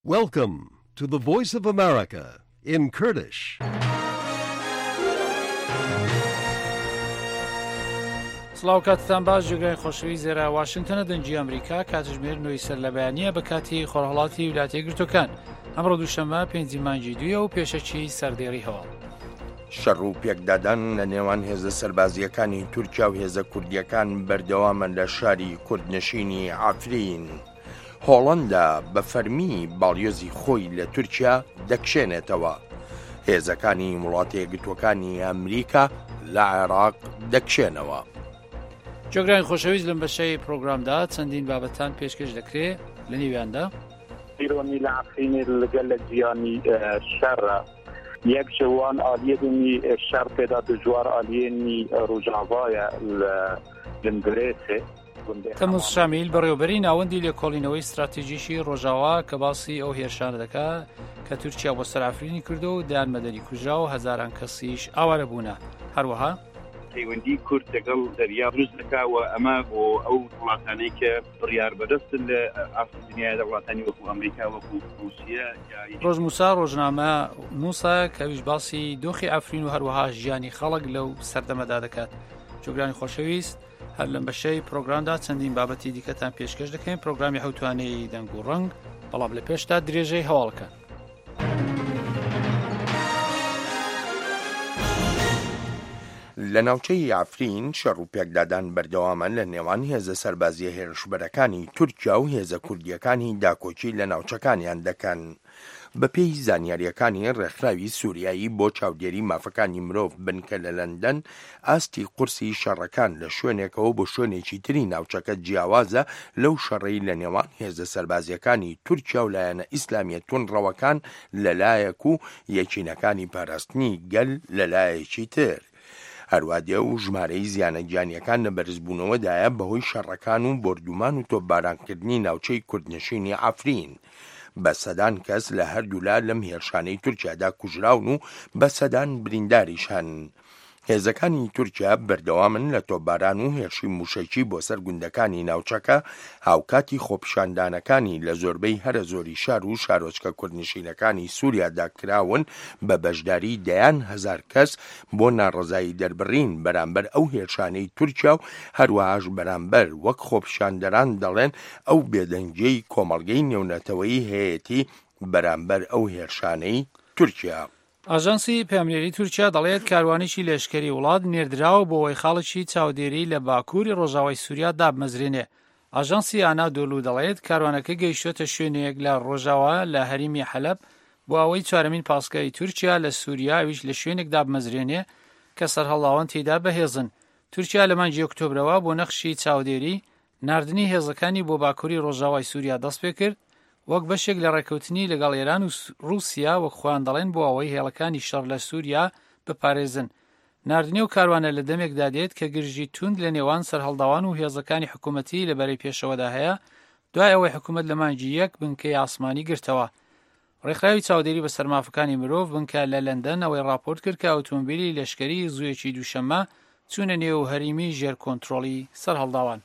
Welcome to the Voice of America in Kurdish. سڵاو کاتتان باش جگەی خۆشەوی زێرا واشنگتنە دەنجی ئەمریکا کاتژمێر نوێی سەر لە بەیانیە بە کاتی خۆرهەڵاتی ویلایەتە یەکگرتووەکان ئەمڕۆ دووشەممە 5 مانگی دوویە و پێشەکی سەردێڕی هەواڵ. شەڕ و پێکدادان لە نێوان هێزە سەربازیەکانی تورکیا و هێزە کوردیەکان بەردەوامە لە شاری کوردنشینی عافرین. هۆڵەندا بە فەرمی باڵیۆزی خۆی لە تورکیا دەکشێنێتەوە. هێزەکانی وڵاتە یەکگرتووەکانی ئەمریکا لە عێراق دەکشێنەوە. جۆگرانی خۆشەویست لەم بەشەی پرۆگرامدا چەندین بابەتان پێشکەش دەکرێت لە نێویاندا. بیرۆنی لە عافرین لەگەڵ لە جیانی شەڕە یەک شەوان ئالیەدنی شەڕ پێدا دژوار ئالیێنی ڕۆژاوایە لە گرێسێ تەموز شامیل بەڕێوەبەری ناوەندی لێکۆڵینەوەی استراتیژیشی ڕۆژاوا کە باسی ئەو هێرشانە دەکات کە تورکیا بۆ سەر عافرینی کردو و دایان مەدەنی کوژرا و هەزاران کەسیش ئاوارە بوونە. هەروەها پەیوەندی کورد لەگەڵ دەریا دروست دەکاوە ئەمە بۆ ئەو وڵاتانەی کە بڕیار بەدەستن لە ئافریقای دنیای وڵاتانی وەکو ئەمریکا وەکو رووسیا. ڕۆژ موسا ڕۆژنامە نووسە کەویش باسی دۆخی ئافرین و هەروەها ژیانی خەڵک لەو سەردەمەدا دەکات. جۆگرانی خۆشەویست هەر لەم بەشەی پرۆگرامدا چەندین بابەتی دیکەتان پێشکەش دەکەین. پرۆگرامی حوتوانەی دەنگ و ڕەنگ بەڵام لە پێشتا درێژەی هەواڵەکە. لە ناوچەی عافرین شەڕ و پێکدادان بەردەوامە لە نێوان هێزە سەربازیە هێرشبەرەکانی تورکیا و هێزە کوردیەکانی داکۆچی لە ناوچەکانیان دەکەن. بە پێی زانیاریەکانی ڕێکخراوی سووریایی بۆ چاودێری مافەکانی مرۆڤ بنکە لە لەندەن ئاستی قورسی شەڕەکان لە شوێنێکەوە بۆ شوێنێکی تری ناوچەکە جیاوازە لەو شەڕەی لە نێوان هێزە سەربازیەکانی تورکیا و لایەنە ئیسلامیە تونڕەوەکان لەلایەک و یەکینەکانی پاراستنی گەل لەلایەکی تر. هەروادێ و ژمارەی زیانە گیانیەکان لە بەرزبوونەوەدایە بەهۆی شەڕەکان و بردومان و تۆپبارانکردنی ناوچەی کوردنشینی عافرین. بە سەدان کەس لە هەردوولا لەم هێرشانەی تورکیادا کوژراون و بە سەدان برینداریش هەن. هێزەکانی تورکیا بەردەوامن لە تۆپباران و هێرشی موشەکی بۆ سەر گوندەکانی ناوچەکە هاوکاتی خۆپیشاندانەکانی لە زۆربەی هەرە زۆری شار و شارۆچکە کوردنشینەکانی سووریادا کراون بە بەشداری دەیان هەزار کەس بۆ ناڕەزایی دەربڕین بەرامبەر ئەو هێرشانەی تورکیا و هەروەهاش بەرامبەر وەک خۆپیشاندەران دەڵێن ئەو بێدەنگیەی کۆمەڵگەی نێونەتەوەیی هەیەتی بەرامبەر ئەو هێرشانەی تورکیا. ئاژانسی پەیامنێری تورکیا دەڵێت کاروانێکی لەشکری وڵات نێردراوە بۆ وەی خاڵکی چاودێری لە باکووری ڕۆژاوای سووریا دابمەزرێنێ. ئاژانسی ئانادۆلو دەڵێت کاروانەکە گەیشتۆتە شوێنێک لە ڕۆژاوا لە هەریمی حەلەب بۆ ئەوەی چوارەمین پاسکای تورکیا لە سووریا ویش لە شوێنێک دابمەزرێنێ کە سەرهەڵاوان تێدا بەهێزن. تورکیا لە مانگی ئۆکتۆبرەوە بۆ نەخشی چاودێری ناردنی هێزەکانی بۆ باکووری ڕۆژاوای سووریا دەست پێ کرد وەک بەشێک لە ڕێکەوتنی لەگەڵ ئێران و رووسیا وەک خۆیان دەڵێن بۆ ئەوەی هێڵەکانی شەڕ لە سووریا بپارێزن. ناردنی و کاروانە لە دەمێکدا دێت کە گرژی توند لە نێوان سەرهەڵداوان و هێزەکانی حکوومەتی لەبەرەی پێشەوەدا هەیە دوای ئەوەی حکوومەت لە مانگی 1 بنکەی ئاسمانی گرتەوە. ڕێکخراوی چاودێری بە سەرمافەکانی مرۆڤ بنکە لە لەندەن ئەوەی راپۆرت کرد کە ئۆتۆمبیلی لەشکری زوویەکی دووشەممە چوونە نێو هەریمی ژێر کۆنتڕۆڵی سەرهەڵداوان.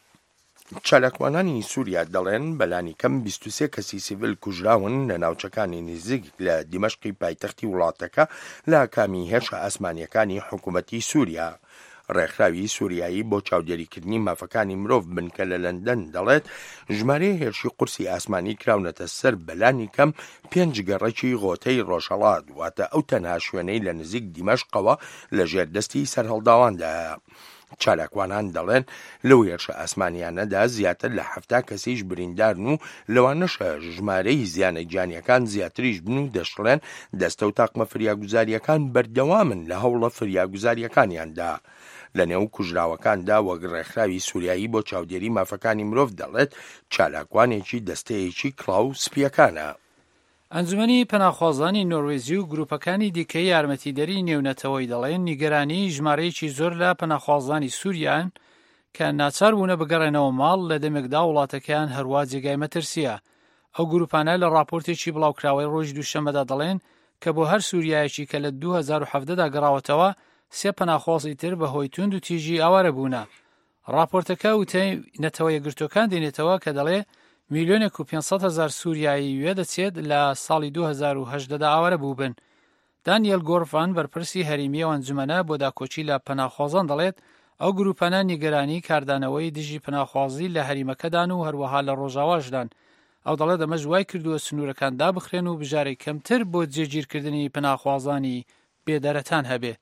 چالاکوانانی سووریا دەڵێن بەلانی کەم 23 کەسی سیڤیل کوژراون لە ناوچەکانی نزیک لە دیمەشقی پایتەختی وڵاتەکە لە کامی هێرشە ئاسمانیەکانی حکوومەتی سووریا. ڕێکخراوی سووریایی بۆ چاودێریکردنی مافەکانی مرۆڤ بنکە لە لەندەن دەڵێت ژمارەی هێرشی قورسی ئاسمانی کراونەتە سەر بەلانی کەم 5 گەڕەکی غۆتەی ڕۆژهەڵات واتە ئەو تەنها شوێنەی لە نزیک دیمەشقەوە لە ژێردەستی سەرهەڵداواندا. چالاکوانان دەڵێن لەو هێرشە ئاسمانیانەدا زیاتر لە 70 کەسیش بریندارن و لەوانەشە ژمارەی زیانە گیانیەکان زیاتریش بن و دەشڵێن دەستە و تاقمە فریاگوزاریەکان بەردەوامن لە هەوڵە فریاگوزاریەکانیاندا. لە نێو کوژراوەکاندا وەک ڕێکخراوی سووریایی بۆ چاودێری مافەکانی مرۆڤ دەڵێت چالاکوانێکی دەستەیەکی کڵاو سپیەکانە. ئەنجومەنی پەناخوازانی نۆروێزی و گروپەکانی دیکەی یارمەتیدەری نێونەتەوەی دەڵێن نیگەرانی ژمارەیەکی زۆر لە پەناخوازانی سووریان کە ناچار بوونە بگەڕێنەوە ماڵ لە دەمێکدا وڵاتەکەیان هەروە جێگای مەترسیە. ئەو گروپانە لە راپۆرتێکی بڵاوکراوەی ڕۆژ دووشەمەدا دڵێن کە بۆ هەر سووریایەکی کە لە 2017دا گەڕاوەتەوە 3 پەناخوازی تر بەهۆی توند و تیژی ئاوارە بوونە. راپۆرتەکە وتەی نەتەوە یەکگرتووەکان دێنێتەوە کە دەڵێ میلیۆنێک و 500,000 سووریایی وێ دەچێت لە ساڵی 2018دا ئاوارە بووبن. دانیێل گۆرفان بەرپرسی هەرێمی ئەو ئەنجومەنە بۆ داکۆچی لە پەناخوازان دەڵێت ئەو گروپانە نیگەرانی کاردانەوەی دژی پەناخوازی لە هەریمەکەدان و هەروەها لە ڕۆژاواشدان. ئەو دەڵێت ئەمە ژوای کردووە سنوورەکان دابخرێن و بژارەی کەمتر بۆ جێگیرکردنی پەناخوازانی بێدەرەتان هەبێ.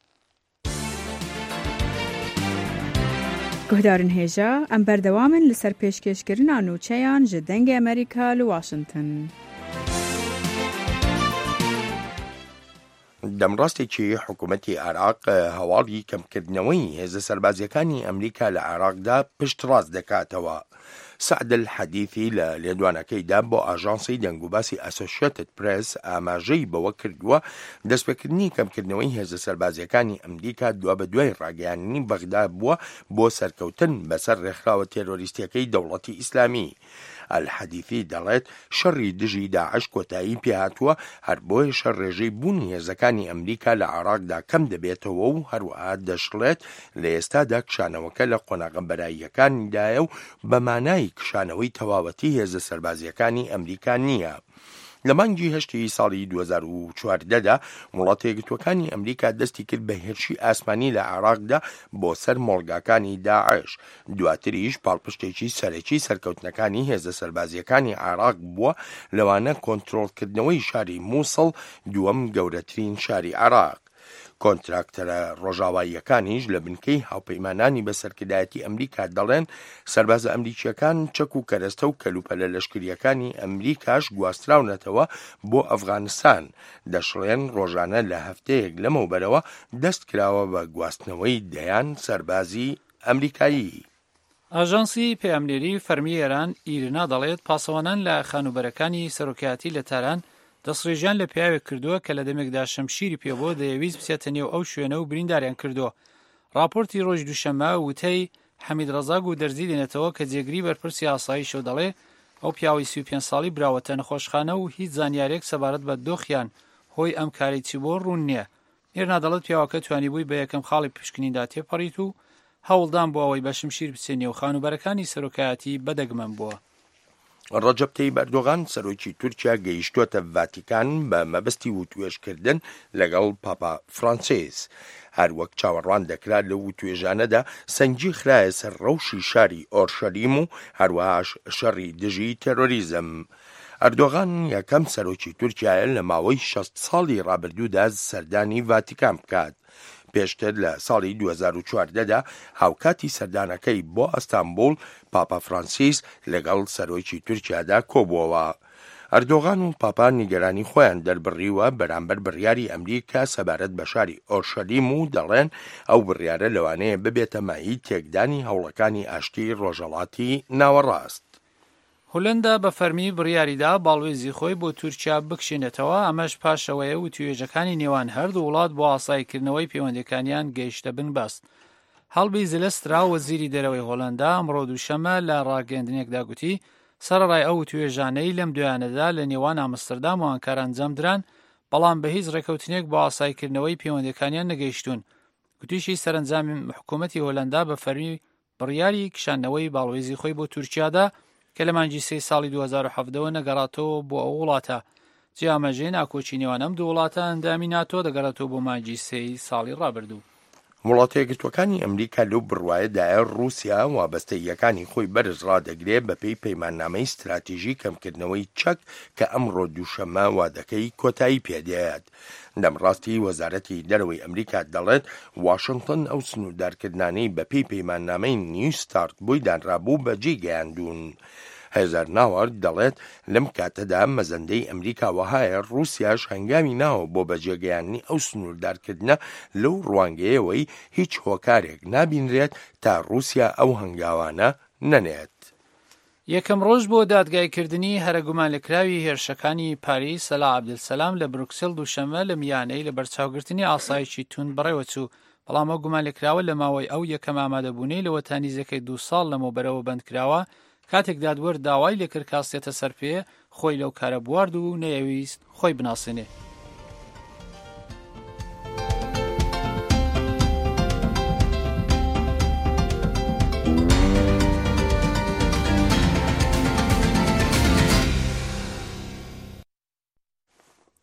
گهدارن هێژە ئەم بەردەوامن لەسەر پێشکەشکردنا نوچەیان ji dengê Amerîka li Washington. دەمڕاستێکی حکوومەتی عێراق هەواڵی کەمکردنەوەی هێزە سەربازیەکانی ئەمریکا لە عێراقدا پشتڕاست دەکاتەوە. سعد الحەدیثی لە لێدوانەکەیدا بۆ ئاژانسی دەنگوباسی ئەسۆسیێتد پرێس ئاماژەی بەوە کردووە دەستپێکردنی کەمکردنەوەی هێزە سەربازیەکانی ئەمریکا دوا بە دوای ڕاگەیاندنی بەغدا بووە بۆ سەرکەوتن بەسەر ڕێکخراوە تێرۆریستیەکەی دەوڵەتی ئیسلامی. الحەدیثی دەڵێت شەڕی دژی داعش کۆتایی پێهاتووە هەر بۆیە شەڕ ڕێژەی بوونی هێزەکانی ئەمریکا لە عێراقدا کەم دەبێتەوە و هەروەها دەشڵێت لە ئێستادا کشانەوەکە لە قۆناغە بەراییەکانیدایە و بە مانای کشانەوەی تەواوەتی هێزە سەربازیەکانی ئەمریکا نییە. لە مانگی هەشتی ساڵی 2014دا وڵاتە یەکگرتووەکانی ئەمریکا دەستی کرد بە هێرشی ئاسمانی لە عێراقدا بۆ سەر مۆڵگاکانی داعش. دواتریش پاڵپشتێکی سەرەکی سەرکەوتنەکانی هێزە سەربازیەکانی عێراق بووە لەوانە کۆنتڕۆڵکردنەوەی شاری مووسڵ دووەم گەورەترین شاری عێراق. کۆنتراکتەرە ڕۆژاواییەکانیش لە بنکەی هاوپەیمانانی بەسەرکردایەتی ئەمریکا دەڵێن سەربازە ئەمریکیەکان چەک و کەرەستە و کەلوپەلە لەشکریەکانی ئەمریکاش گواستراونەتەوە بۆ ئەفغانستان. دەشڵێن ڕۆژانە لە هەفتەیەک لەمەوبەرەوە دەست کراوە بە گواستنەوەی دەیان سەربازی ئەمریکایی. ئاژانسی پەیامنێری فەرمی ئێران ئیرنا دەڵێت پاسەوانان لە خانوبەرەکانی سەرۆکایەتی لە تاران دەسڕێژیان لە پیاوێک کردووە کە لە دەمێکدا شەمشیری پێبووە دەیەویست بچێتە نێو ئەو شوێنە و برینداریان کردووە. راپۆرتی ڕۆژ دووشەممە وتەی حەمید ڕەزاگ و دەرزی دێنێتەوە کە جێگری بەرپرسی ئاساییشەوە دەڵێ ئەو پیاوەی 35 ساڵی براوەتە نەخۆشخانە و هیچ زانیارێک سەبارەت بە دۆخیان هۆی ئەم کاری چی بۆ ڕوون نییە. ئێرنا دەڵێت پیاوەکە توانی بووی بە یەکەم خاڵی پشکنیندا تێپەڕیت و هەوڵدان بۆ ئەوەی بە شمشیر بچێنێ و خانوبەرەکانی سەرۆکایەتی بەدەگمەن بووە. ڕەجەب تەیب ئەردۆغان سەرۆکی تورکیا گەیشتووەتە ڤاتیکان بە مەبەستی وتوێژکردن لەگەڵ پاپا فرانسیس. هەروەک چاوەڕوان دەکرا لە وتوێژانەدا سەنگی خرایە سەر ڕەوشی شاری ئۆرشەلیم و هەروەهاش شەڕی دژی تێرۆریزم. ئەردۆغان یەکەم سەرۆکی تورکیایە لە ماوەی 60 ساڵی ڕابردوودا سەردانی ڤاتیکان بکات. پێشتر لە ساڵی 2014دا هاوکاتی سەردانەکەی بۆ ئەستانبول پاپا فرانسیس لەگەڵ سەرۆکی تورکیادا کۆبووەوە. ئەردۆغان و پاپا نیگەرانی خۆیان دەربڕیوە بەرامبەر بڕیاری ئەمریکا سەبارەت بە شاری ئۆرشەلیم و دەڵێن ئەو بڕیارە لەوانەیە ببێتە مای تێکدانی هەوڵەکانی ئاشتی ڕۆژهەڵاتی ناوەڕاست. هۆلەندا بە فەرمی بڕیاریدا باڵوێزی خۆی بۆ تورکیا بکشێنێتەوە، ئەمەش پاشەوەیە و توێژەکانی نێوان هەردوو وڵات بۆ ئاساییکردنەوەی پەیوەندیەکانیان گەیشتە بنبەست. هەڵبی زلسترا وەزیری دەرەوەی هۆلەندا ئەمڕۆ دووشەممە لە ڕاگەیاندنێکدا گوتی سەرەڕای ئەو توێژانەی لەم دوایانەدا لە نێوان ئامستەردام و ئەنکارا ئەنجامدران بەڵام بە هیچ ڕێکەوتنێک بۆ ئاساییکردنەوەی پەیوەندیەکانیان نەگەیشتوون. گوتیشی سەرنجامی حکوومەتی هۆلەندا بە فەرمی بڕیاری کشانەوەی باڵوێزی خۆی بۆ تورکیادا کە لە مانگی 3 ساڵی 2017ەوە نەگەڕاتەوە بۆ ئەو وڵاتە. جیامەژێ ناکۆچی نێوان ئەم دوو وڵاتە ئەندامی ناتۆ دەگەڕێتەوە بۆ مانگی 3 ساڵی ڕابردوو. وڵاتە یەکگرتووەکانی ئەمریکا لەو بڕوایەدایە ڕووسیا وابەستەیەکانی خۆی بەرز ڕادەگرێت بەپێی پەیماننامەی استراتیژی کەمکردنەوەی چەک کە ئەمڕۆ دووشەممە وادەکەی کۆتایی پێدەیات. دەمڕاستی وەزارەتی دەرەوەی ئەمریکا دەڵێت واشنگتن ئەو سنوردارکردانەی بەپێی پەیماننامەی نیو ستارت بۆی دانرابوو بەجێ گەیاندوون. هێزار ناوەرد دەڵێت لەم کاتەدا مەزەندەی ئەمریکا وەهایە ڕووسیاش هەنگامی ناوە بۆ بەجێگەیاندنی ئەو سنوردارکردنە لەو ڕوانگەیەوەی هیچ هۆکارێک نابینرێت تا ڕووسیا ئەو هەنگاوانە نەنێت. یەکەم ڕۆژ بۆ دادگایکردنی هەرە گومانلەکراوی هێرشەکانی پاریس سەلا عەبدولسەلام لە بروکسل دووشەممە لە میانەی لە بەرچاوگرتنی ئاسایشی تون بەڕێوە چوو. بەڵام ئەو گومانلێکراوە لە ماوەی ئەو یەکەم ئامادەبوونەی لەوە تانیزەکەی 2 ساڵ لەمەوبەرەوە بەندکراوە کاتێک دادوەر داوای لێکرد کاسێتە سەرپێ خۆی لەو کارە بوارد و نەیەویست خۆی بناسێنێ.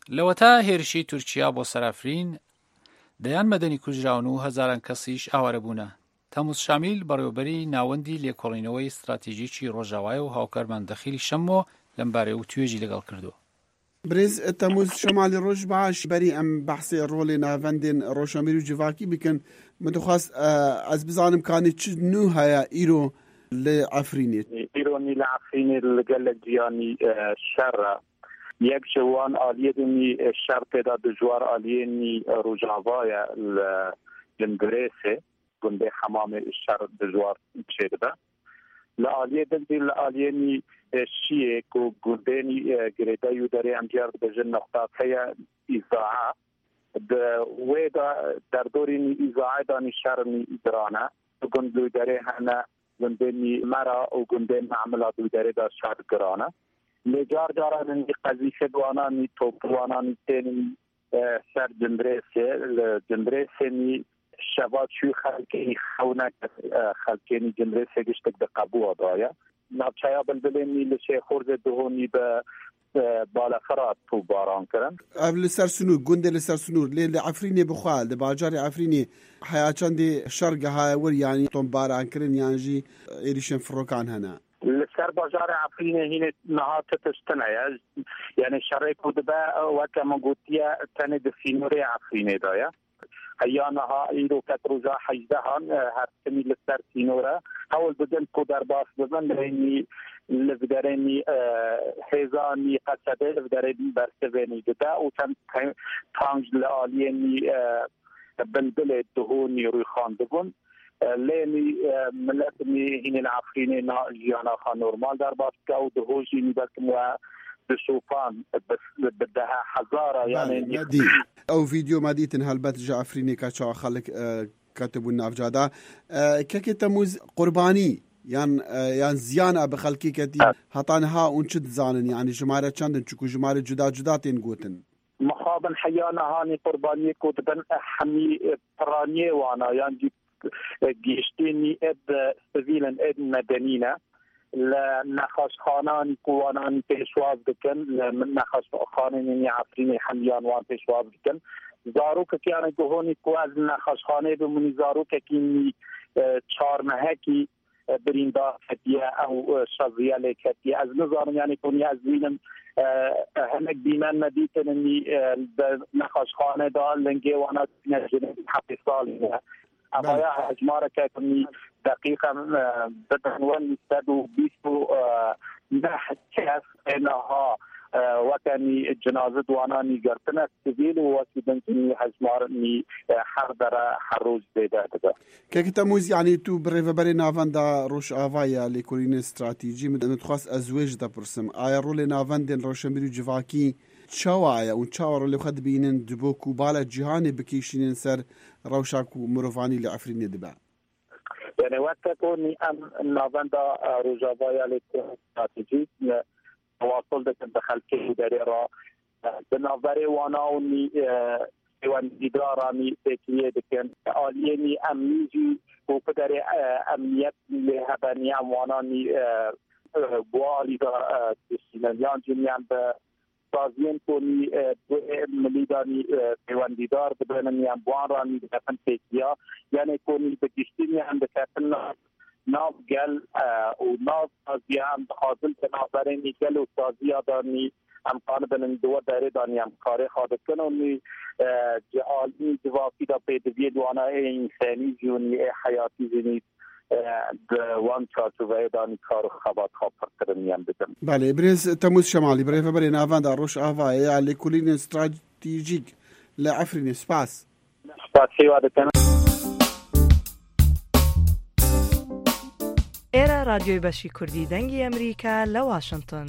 لەوەتا هێرشی تورکیا بۆ سەرافرین دەیان مەدەنی کوژراون و هەزاران کەسیش ئاوارە بوونە. تەموز شامیل بەڕێوەبەری ناوەندی لێکۆڵینەوەی استراتیژیکی ڕۆژاوای و هاوکارمان دەخیلی شەمۆ لەمبارێ و توێژی لەگەڵ کردو. برز تەموز شەمالی ڕۆژ باش بەری ئەم بەحسێ ڕۆڵی ناوەندێن ڕۆژەمیر و جڤاکی بکەن متخواست ئەس بزانم کانی چ نو هەیە ئیرۆ لە عەفرینێت ئیرۆنی لە عەفرینێ لەگەل گیانی شەڕە یەک جوان ئالیێنی شەڕ پێدا دژوار ئالیێنی ڕۆژاوایە لە جنگرێسێ گوندێ حەمامێ شەڕ دژوار چێدەبە لە ئالیێ دەندی لە ئالیێنی شیێک و گوندێنی گرێدای و دەرێ ئەمجار دەژن نەختاکەیە ئیزاعە وێدا دەردۆرینی ئیزاعەدانی شەڕنی درانە گوند دوی دەرێ هەنە گوندێنی مەرا و گوندێن معاملا دوی دەرێدا شەڕ گرانە لێجار جاراننی قەزیفە دوانانی تۆپوانانی تێنی سەر جندرێسێ لە جندرێسێنی شەوا چوی خەلکێنی خەونەک خەلکێنی جندرێسێ گشتێک دەقەبووە دایە ناوچەیە بلبلێنی لە شێخۆرزێ دهۆنی بە بالەفرات تو باران کردن ئەو لەسەر سنوور گوندێ لەسەر سنوور لێ لە عەفرینێ بخوا لە باجاری عەفرینێ حیا چەندێ شەرگە هایە وەریانی تۆم بارانکردن یانژی ئێریشن فڕۆکان هەنا لەسەر باژارە عەفرینێ هینێ نەهاتە تشتنەیە یعنی شەڕێک و دەبە وەکە من گوتیە تەنێ دەسینۆرێ عەفرینێدایە هەیانەها ئیرۆکەت ڕۆژا حەیزدەهان هەرسمی لەسەر سینۆرە هەوڵ بدەن کۆ دەرباس ببن لەینی لەبدەرێنی هێزانی قەسەدە لەبدەرێنی بەرسەوێنی دەدا و چەند تانج لە ئالیێنی بلبلێ دهۆنی ڕوویخان دەبوون لێنی ملەتنی هینێ لە عەفرینێ ژیاناخا نۆرمال دەرباسکە و دهۆژینی بەکم وە بشوفان بدها حزارة يعني أو فيديو ما ديتن هالبت جعفريني كاتشا خلق كاتبوا النافجادا كيك تموز قرباني يعني زيانة بخلقي كتي هطانها ونشد زانن يعني جمارة چندن چكو جمارة جدا جدا تنقوتن مخابن حيانا هاني قرباني كتبن حمي برانيه وانا يعني جيشتيني اد سبيلا اد مدنينة لنخاشخانان کوانان پیشواز بکن لنخاشخانان عفرین حمیان وان پیشواز بکن زاروک کیان گهونی کو از نخاشخانه بمونی زاروک کی چارمهکی بریندا کتیه او شازیه لکتیه از نظام یعنی کنی از بینم همک بیمن ندیتنی نخاشخانه دار لنگه وانا نجنه حقی سالی أبايا هجمارة كاتني دقيقة بدن ونستدو بيسو نحت كاس إنها وكاني الجنازة دواناني قرتنا السبيل وكدنكني هجمارني حردرة حروج بيدا دقا كيك تموز يعني تو بريفا بري نافندا روش آفايا لكورين استراتيجي متخواست أزواج دا برسم آيا رولي نافندين روشميرو جواكي چاوایە و چاوەڕۆ لێ خەت بینن دبۆک و باە جیهانی بکیشینن سەر ڕەوشاک و مرۆڤانی لە عەفرینێ دەبە یعنی وەکە کۆنی ئەم ناوەندا ڕۆژاوایە لێ استراتیژیک تواصل دەکەن بە خەلکێ دەرێڕا بناوبەرێ واناونی پەیوەندیدارانی پێکیە دەکەن ئالیێنی ئەمنیجی بۆ پدەرێ ئەمنیەت لێ هەبەنی ئەم وانانی بوالیدا دەستینەلیان جنیان بە سازین کنی ملیدانی پیوندیدار بدنن یا بوانرانی دفن پیکیا یعنی کنی بگشتینی هم دکتن ناف گل و ناف سازی هم حاضل تنافرینی گل و سازی دانی امکان بنن دو داره دانی امکاره خواهد کنونی جعالی جوافی دا پیدوی دوانا انسانی جونی حیاتی زنی وان چارچوبه دانی کار خبات خواب پرکردنیم بدم. بله برز تموز شمالی برای فبری نافان در روش آفای علی کلین استراتیجیک لعفرین سپاس. سپاس شیواده کنم. ئێرە رادیۆی بەشی کوردی دەنگی ئەمریکا لە واشنگتن.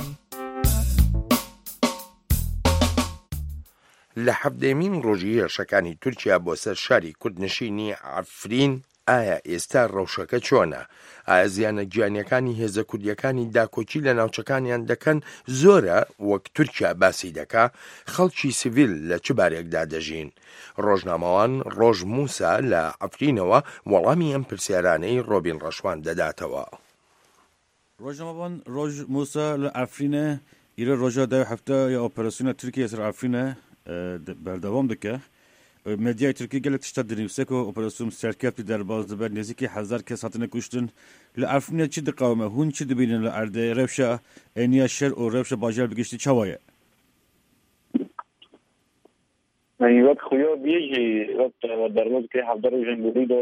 لە هەفتەیەمین ڕۆژی هێرشەکانی تورکیا بۆ سەر شاری کوردنشینی عەفرین ئایا ئێستا ڕەوشەکە چۆنە؟ ئایا زیانە گیانیەکانی هێزە کوردیەکانی داکۆچی لە ناوچەکانیان دەکەن زۆرە وەک تورکیا باسی دەکا؟ خەڵکی سیڤیل لە چ بارێکدا دەژین؟ ڕۆژنامەوان ڕۆژ موسا لە عەفرینەوە وەڵامی ئەم پرسیارانەی ڕۆبین ڕەشوان دەداتەوە. ڕۆژنامەوان ڕۆژ موسا لە عەفرینە ایره روژا ده هفته یا اپراسیون ترکیه سر عفرینه بردوام دکه مدیای ترکیه گلت تشتد نویسه که اپراسیون سرکفتی در باز دبر نزدیکی 1000 کس هاتنه کشتن لعفرینه چی دقامه هون چی دبینن لعرده روشا اینیا شر و روشا باجر بگشتی چوایه يعني وقت خويا بيجي وقت درمز كي حضروا جنبوريدو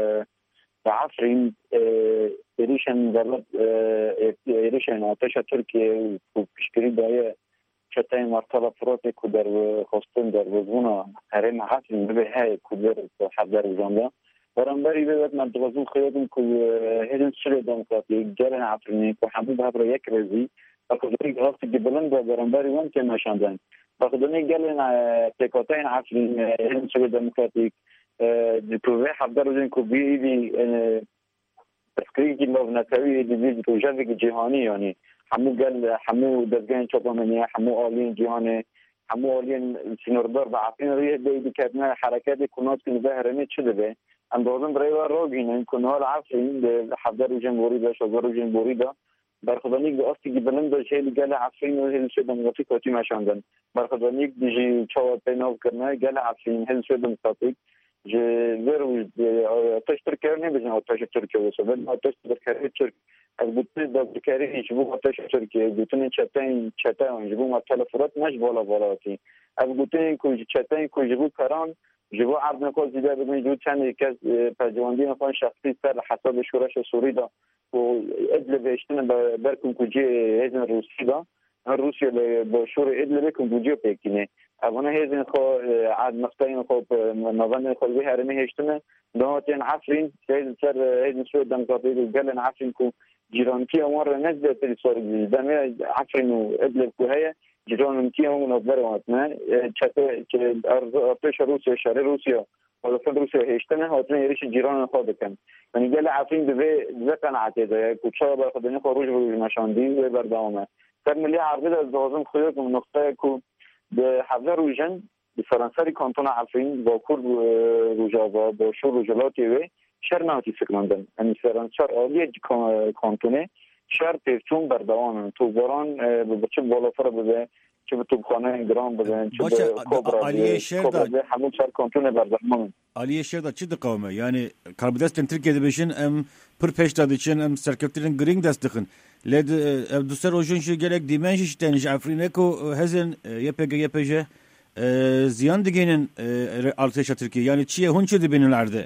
بعفرين إيريشن درب إيريشن عطشة تركيا وبشكري داية شتاين مرتبة فروتي كودر خستن در وزونا هرم عفرين ببهاي كودر حضروا جنبا ورنبري بيبت مدغزون خيادم كو هيدن سوري دمقاطي جارن عفريني كو حبوب هبرا يكرزي فكذلك غلطي جبلن ورنبري وانتين مشاندن فخدوني قالن تكوتين عفرين هيدن سوري دمقاطي دكوه حضروا كو بيدي تسكريكي لو نتاوي دي روجافيك جهاني يعني حمو دزگان چوبامنيه حمو آلين جهاني حمو آلين سينوردار بعفين ريه دي كاتنا حركات كنات كن بهرمي چده به اندازم برای راگین کنال عفرین حضر جمهوری دا شجار جمهوری دا برخدانیک دا آستی بلند داشته گل عفرین و هل شدم مقاطی کاتی مشاندن برخدانیک دیجی چاوت پیناو کرنه گل عفرین هل شدم مقاطی جزر آتش ترکیه نمیشن آتش ترکیه واسه ولی آتش ترکیه ترک از بوده دکاری هیچبو آتش ترکیه بوده چتای هیچبو مثلا فرات نش بالاتی از بوده چتای هیچبو کران جبو عرض نکوز دیده بدون جو چند یک از پرجواندین خان شخصی سر حساب شورش سوری دا و ادل بهشتن برکن کجی هزن روسی دا روسیه با شور ادل بکن کجی پیکنه اوانه هزن خو عرض مقطعین خو نوان خو به هرمه هشتن دهاتین عفرین سر هزن سوی دمقاطعی و گلن عفرین کو جیرانکی امار نزده تری سوری دمه عفرین و ادل کوهیه جيران كيهم ونظروا ما چه ارتش روسيا شهر روسيا ولا فد روسيا هيشتنه هاتن يريش جيران خود كان يعني قال عارفين به قناعه ده كوتشا باخدني خروج مشاندين وبردامه كان لي عرض لازم خيوط من نقطه كو بحضر وجن بفرنسا كانتون عارفين باكور روجاوا بشور روجلاتي و شرناتي فكرندن يعني فرنسا عالی کانتونه شهر پیرچون بردوام تو باران به چه بالاتر بده چه به توپخانه گرام بده چه به کبرا همون شهر کانتون بردوام عالیه شهر چی دقامه یعنی کاربدستن ترکیه بشین ام پر پیش دادیشن ام سرکفترین گرینگ دست دخن لد دوسر روشونشی گلک دیمنشش تنش افرینکو هزن یپجه زیان دیگینن ارتش ترکیه یعنی چیه هون چه دبینن العرضه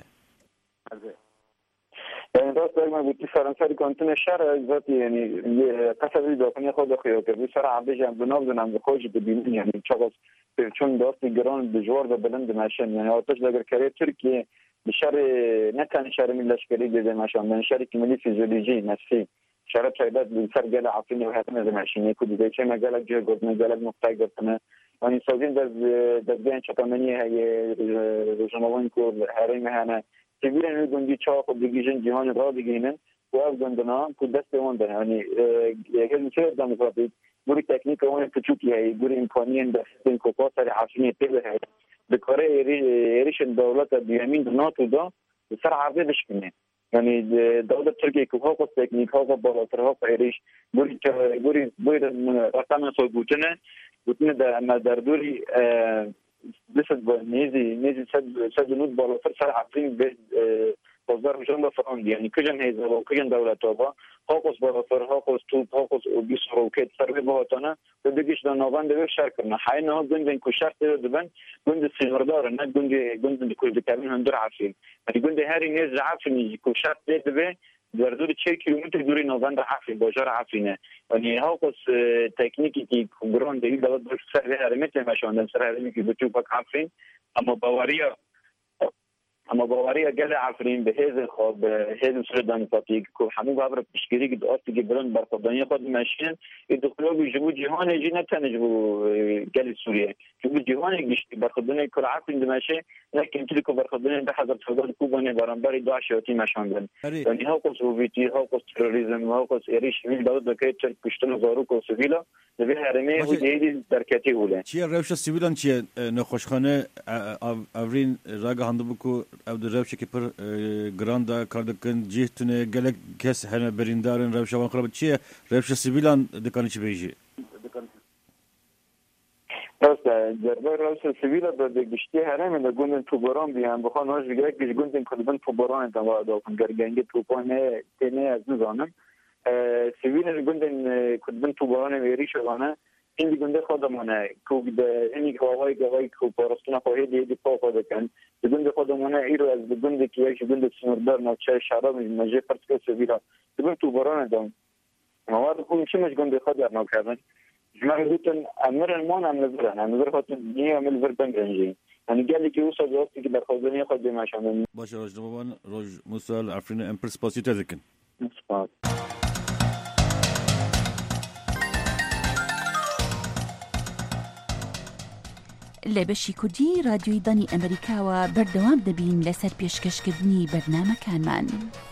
يعني راس دائما بتي فرنسا كانتون الشارع ذاتي يعني قصدي داخلي خود خيو كبي شارع بيجان بنابزن عم بخوج بدين يعني شخص چون داستي جران بجوار ده بلند ماشن يعني آتش دگر كاري تركيا بشار نتان شهر ملشكري ده ماشان من شهر كمالي فيزيولوجي نفسي شهر شايدات بالسرقلة عفيني وهاتنا ده ماشين يكون ده شيء مجالك جه قدنا مجالك مقتاق قدنا يعني سازين ده بيان شطمانية هي رجنوان كور هرم هانا تبيرن يقولون چا خود بگیجن جهان را بگیرن و از گندنا کو دست اون ده یعنی یکی چه دموکراتی گوری تکنیک اون کوچوکی هی گوری امکانیت دستن کو پاسر عفنی تبه هی به کار ایریش دولت بیامین ناتو دا سر عرضه بشکنه یعنی دولت ترکیه کو حقوق تکنیک حقوق بالاتر حقوق ایریش گوری رقم سو گوتنه ده ما در دوری لسه نيزي سد بالاتر سر عفرين بازار جنب فرنسا يعني كجن هيزا وكجن دولة توبا حقوق بالاتر حقوق توب حقوق بيسروكيت سر بهاتنا بديش ده نوان ده شركنا حين هو جند كشرت دبن جند سيمردار نه جند كل بكامل هندر عفرين يعني جند هاري نيز عفرين كشرت دبه در دور 4 کیلومتر دوری نوان عفرین بازار عفرینه یعنی حقوق تکنیکی که گران دیگه دولت باش سر هرمت ماشوندن سر هرمی که بتو پاک عفرین اما باوریا گل عفرین به هز خواب هز سودان پاتیک کو همو بابر پیشگیری که داست که برن برخوردانی خود ماشین دخلوا بجبو جهان جی نتنجبو گل سوریه جبو جهان گشت برخوردانی کل عفرین دماشه لكن تلك برخوردانی به حضرت فضل کوبانه برانبری دو عشاتی ماشوندن یعنی حقوق سوویتی حقوق تروریسم حقوق ایریش ویل داد که چه کشتن زاروک و سویلا به هرمه و دیدی درکتی اوله چیه روش سیویلان چیه نخوشخانه اورین راگ هندبکو او در روش که پر گراندا کاردکن جهتونه گلک کس همه بریندارن روش وان خراب چیه روش سیویلان دکانی چی بیجی راسته ضربه راسته سیویل به گشتی هرم در گوندن توبران بیان بخوان هاش بگیره که گوندن کدبن توبران تا داخل گرگنگی توپانه تنه از نزانم سیویل گوندن کدبن توبران ویری شدانه این گونده خودمونه که اینی گواهی که پارستون خواهی دیگه پا خود کن گونده خودمونه ای رو از گونده که یک گونده سنوردار نوچه شراب مجه پرتکه سیویلا گونده توبران دام مواد کن چی مش گونده خود در نکردن جمعه گوتن امرن مان هم نظر خود نیه عمل وربن رنجی یعنی گلی که اوسا دوستی که در خوزنی خود دیمشانده باشه روش نموان روش موسال عفرین امپرس پاسی تذکن سپاس لە بەشی کوردی رادیۆی دانی ئەمریکاوە بەردەوام دەبین لەسەر پێشکەشکردنی بەرنامەکانمان.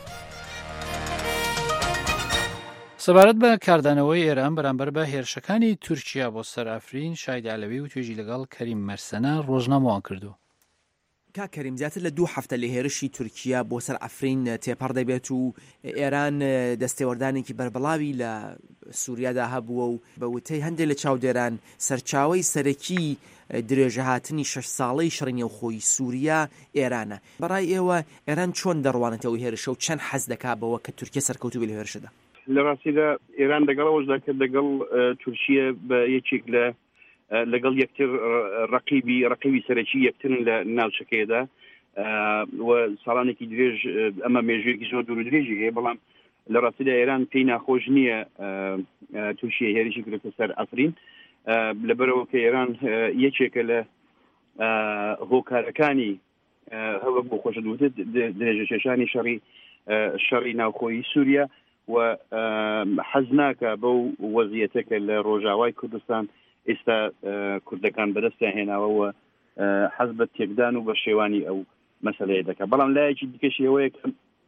سەبارەت بە کاردانەوەی ئێران بەرامبەر بە هێرشەکانی تورکیا بۆ سەر ئەفرین شایدی عەلەوی و توێژی لەگەڵ کەریم مەرسەنە ڕۆژنامەوان کردو. کا کەریم زیاتر لە 2 هەفتە لە هێرشی تورکیا بۆ سەر ئەفرین تێپەڕ دەبێت و ئێران دەستێوەردانێکی بەربەڵاوی لە سووریادا هەبووە و بە وتەی هەندێک لە چاودێران سەرچاوەی سەرەکی درێژەهاتنی 6 ساڵەی شەڕی نێوخۆی سووریا ئێرانە. بەڕای ئێوە ئێران چۆن دەڕوانێتەوە هێرشە و چەند حەز دەکا بەوە کە تورکیا سەرکەوتوو بێ لە هێرشەدا؟ لە ڕاستیدا ئێران لەگەڵەوەشدا کە لەگەڵ تورکیە بە یەکێک لەگەڵ یەکتر ڕقیبی سەرەکی یەکترن لە ناوچەکەیدا و ساڵانێکی درێژ ئەمە مێژوێکی زۆر دوور و درێژی هەیە بەڵام لە ڕاستیدا ئێران پێی ناخۆش نییە تورکیە هێرشی کردێتە سەر ئەفرین لەبەرەوە کە ئێران یەکێکە لە هۆکارەکانی هەوڵ بۆ خۆشە دووتت درێژە کێشانی شەڕی ناوخۆیی سووریا و حەز ناکە بەو وەزیەتەکە لە ڕۆژاوای کوردستان ئێستا کوردەکان بەدەستیان هێناوە حەز بە تێکدان و بە شێوانی ئەو مەسەلەیە دەکات. بەڵام لایەکی دیکەشی ئەوەیە کە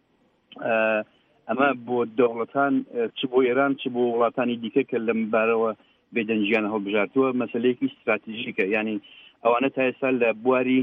ئەمە بۆ دەوڵەتان چ بۆ ئێران چ بۆ وڵاتانی دیکە کە لەم بارەوە بێدەنجیان هەڵبژارتووە مەسەلەیەکی استراتیژیکە، یعنی ئەوانە تا ئێستا لە بواری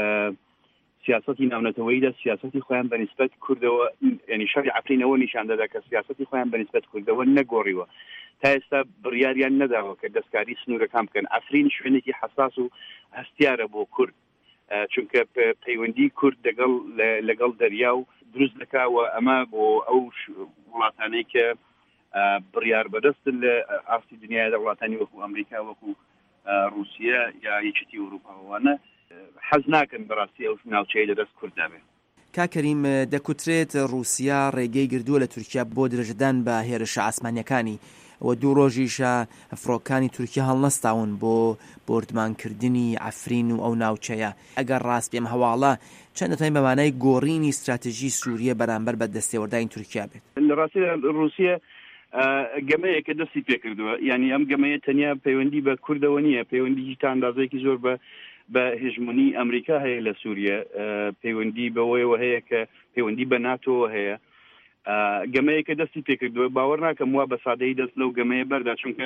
سیاسەتی ناونەتەوەیدا سیاسەتی خۆیان بەنسبەت کوردەوە ینی شەڕی عەفرینەوە نیشان دەدا کە سیاسەتی خۆیان بەنسبەت کوردەوە نەگۆڕیوە تا ئێستا بڕیاریان نەداوە کە دەستکاری سنوورەکان بکەن. ئەفرین شوێنێکی حساس و هەستیارە بۆ کورد چونکە پەیوەندی کورد لەگەڵ دەریا و دروست دەکاوە ئەمە بۆ ئەو وڵاتانەی کە بڕیار بەدەستن لە ئاستی دنیادا وڵاتانی وەکو ئەمریکا وەکو رووسیا یا یەکێتی ئەوروپاوانە حەز ناکەن بەڕاستی ئەو ناوچەیە لەدەست کووردا بێت. کاکەریم دەکوترێت رووسیا ڕێگەی گردووە لە تورکیا بۆ درێژدان بە هێرشە ئاسمانیەکانی و 2 ڕۆژیشە فڕۆکانی تورکیا هەڵنەستاون بۆ بردمانکردنی ئەفرین و ئەو ناوچەیە. ئەگەر ڕاست پێم هەواڵە چەند دەتوانین بەمانای گۆڕینی استراتیژی سووریە بەرامبەر بە دەستێوەردانی تورکیا بێت؟ لە ڕاستیدا رووسیا گەمەیە کە دەستی پێکردووە، یعنی ئەم گەمەیە تەنیا پەیوەندی بە کوردەوە نییە، پەیوەندی تا ئەندازەیەکی زۆر بە هێژمونی ئەمریکا هەیە لە سووریا، پەیوەندی بەوەیەوە هەیە کە پەیوەندی بە ناتۆوە هەیە. گەمەیە کە دەستی پێکردووە باوەڕ ناکەم وا بە سادەیی دەست لەو گەمەیە بەردا، چونکە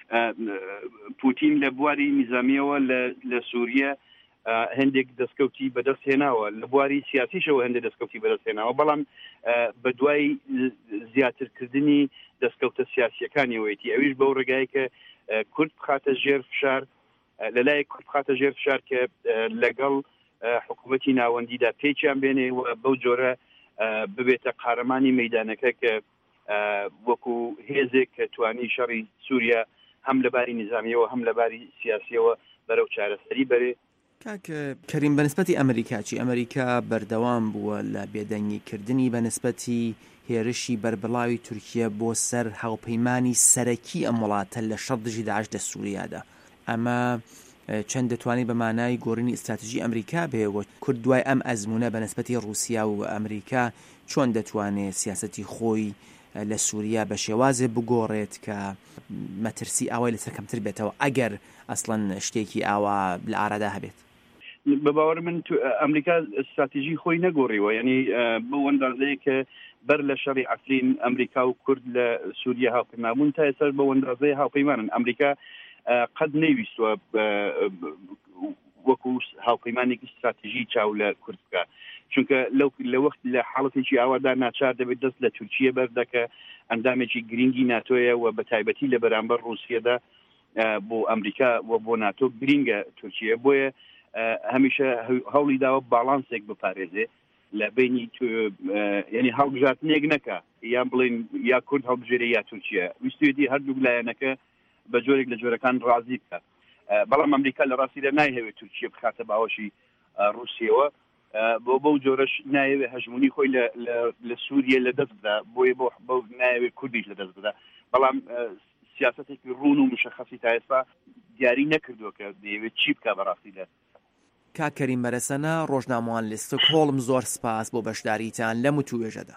پوتین لە بواری نیزامیەوە لە سووریا هەندێک دەستکەوتی بەدەست هێناوە، لە بواری سیاسیشەوە هەندێک دەستکەوتی بەدەست هێناوە، بەڵام بە دوای زیاترکردنی دەستکەوتە سیاسیەکانیەوەیەتی ئەویش بەو ڕێگای کە کورد بخاتە ژێر فشار لەلای کورد بخاتە ژێر فشار کە لەگەڵ حکوومەتی ناوەندیدا پێچیان بێنێ و بەو جۆرە ببێتە قارەمانی مەیدانەکە کە وەکو هێزێک کە توانی شەڕی سووریا هەم لەباری نیزامیەوە هەم لەباری سیاسیەوە بەرەو چارەسەری بەرێ. کەریم بەنسبەتی ئەمریکاچی ئەمریکا بەردەوام بووە لە بێدەنگیکردنی بەنسبەتی هێرشی بەربڵاوی تورکیا بۆ سەر هاوپەیمانی سەرەکی ئەم وڵاتە لە شەڕ دژی داعش لە سووریادا. ئەمە چەند دەتوانێت بە مانای گۆڕینی ئستراتیژی ئەمریکا بێەوە کورد دوای ئەم ئەزمونە بەنسبەتی رووسیا و ئەمریکا چۆن دەتوانێت سیاسەتی خۆی لە سووریا بە شێوازێ بگۆڕێت کە مەترسی ئاوای لەسەر کەمتر بێتەوە ئەگەر ئەسڵەن شتێکی ئاوا لە ئارادا هەبێت؟ بە باوەڕ من ئەمریکا استراتیژی خۆی نەگۆڕیوە، یعنی بۆ ئەندازەیە کە بەر لە شەڕی عەفرین ئەمریکا و کورد لە سووریا هاوپەیمانبوون تا ئێستا بە ئەندازەیە هاوپەیمانن. ئەمریکا قەت نەیویستوە وەکو هاوپەیمانێکی استراتیژی چاو لە کورد بکات، چونکە لە وەخت لە حاڵەتێکی ئاوادا ناچار دەبێت دەست لە تورکیە بەردەکە ئەندامێکی گرنگی ناتۆیە و بە تایبەتی لە بەرامبەر رووسیەدا بۆ ئەمریکا و بۆ ناتۆ گرینگە تورکیە بۆیە هەمیشە هەوڵی داوە باڵانسێک بپارێزێ لە بینی ینی هەڵبژارتنێک نەکە یان بڵێن یا کورد هەڵبژێرە یا تورکیە ویستێتی هەردوو لایەنەکە بە جۆرێک لە جۆرەکان ڕازی بکە بەڵام ئەمریکا لە ڕاستیدا نایهەوێت تورکیە بخاتە باوەشی رووسیەوە بۆ جۆرەش نایەوێت هەژمونی خۆی لە سووریە لە دەست بدا بۆیە بۆ نایەوێت کوردیش لە دەست بدا بەڵام سیاسەتێکی ڕوون و مشەخەسی تا ئێستا دیاری نەکردووە کە دەیەوێت چی بکە بەڕاستیدا. کاکەریم بەرەسەنە ڕۆژنامەوان لە ستۆکهۆڵم زۆر سپاس بۆ بەشداریتان لەم وتوێژەدا.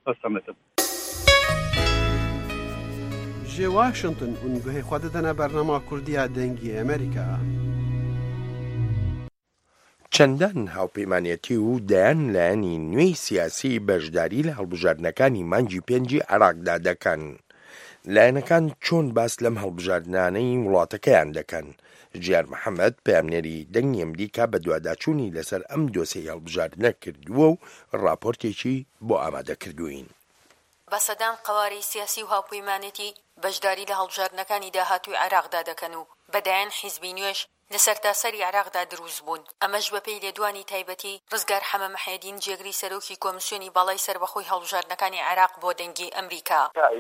جێ واشنگتن اونگوهی خوا دەدەنە بەرنامە کوردیە دەنگی ئەمریکا. چەندان هاوپەیمانێتی و دایان لایەنی نوێی سیاسی بەشداری لە هەڵبژاردنەکانی مانگی پێنجی عێراقدا دەکەن. لایەنەکان چۆن باس لەم هەڵبژاردنانەی وڵاتەکەیان دەکەن. ژیار محەممەد پامنێری دەنگی ئەمریکا بە دوواداچوونی لەسەر ئەم دۆسەی هەڵبژاردنە کردووە و ڕاپۆرتێکی بۆ ئامادە کردوین. بەسەدان قەواری سیاسی و هاوپەیمانێتی بەشداری لە هەڵبژاردنەکانی داهاتووی عێراقدا دەکەن و بەدایان حیزبی نوێش لە سەرتاسەری عێراقدا دروست بوون. ئەمەش بەپێی لێدوانی تایبەتی ڕزگار حەمە محەممەدین جێگری سەرۆکی کۆمسیۆنی باڵای سەربەخۆی هەڵبژاردنەکانی عێراق بۆ دەنگی ئەمریکا.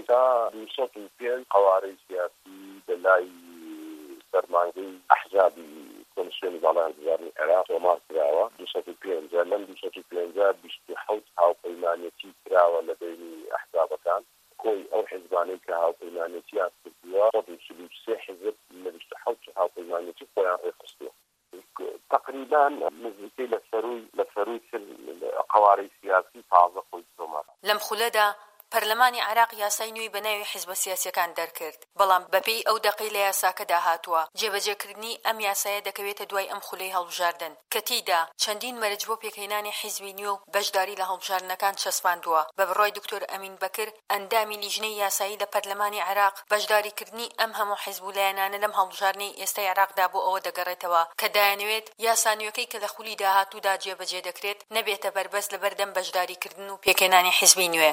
قەوارەی سیاسی لەلای سەرمایەی ئەحزابی کۆمسیۆنی باڵای هەڵبژاردنی عێراق تۆمار کراوە 250 لەم 250 27 هاوپەیمانێتی کراوە لە بینی ئەحزابەکان کۆی ئەو حیزبانەی کە هاوپەیمانێتیان کردووە 133 حیزب لە 27 هاوپەیمانێتی خۆیان ڕێخستووە. تقریبا نزیکەی لە سەروی قەوارەی سیاسی تازە خۆی تۆمار. لەم خولەدا پەرلەمانی عێراق یاسای نوێی بە ناوی حیزبە سیاسیەکان دەرکرد بەڵام بەپێی ئەو دەقەی لە یاساکەدا هاتووە جێبەجێکردنی ئەم یاسایە دەکەوێتە دوای ئەم خولەی هەڵبژاردن کە تیدا چەندین مەرج بۆ پێکهێنانی حیزبی نوێ و بەشداری لە هەڵبژاردنەکان چەسپاندووە بە بڕای دکتۆر ئەمین بەکر ئەندامی لیژنەی یاسایی لە پەرلەمانی عێراق بەشداریکردنی ئەم هەموو حیزب و لایەنانە لەم هەڵبژاردنەی ئێستای عێراقدا بۆ ئەوە دەگەڕێتەوە کە دایانەوێت یاسا نوێیەکەی کە لە خولی داهاتوودا جێبەجێ دەکرێت نەبێتە بەربەست لە بەردەم بەشداریکردن و پێکهێنانی حیزبی نوێ.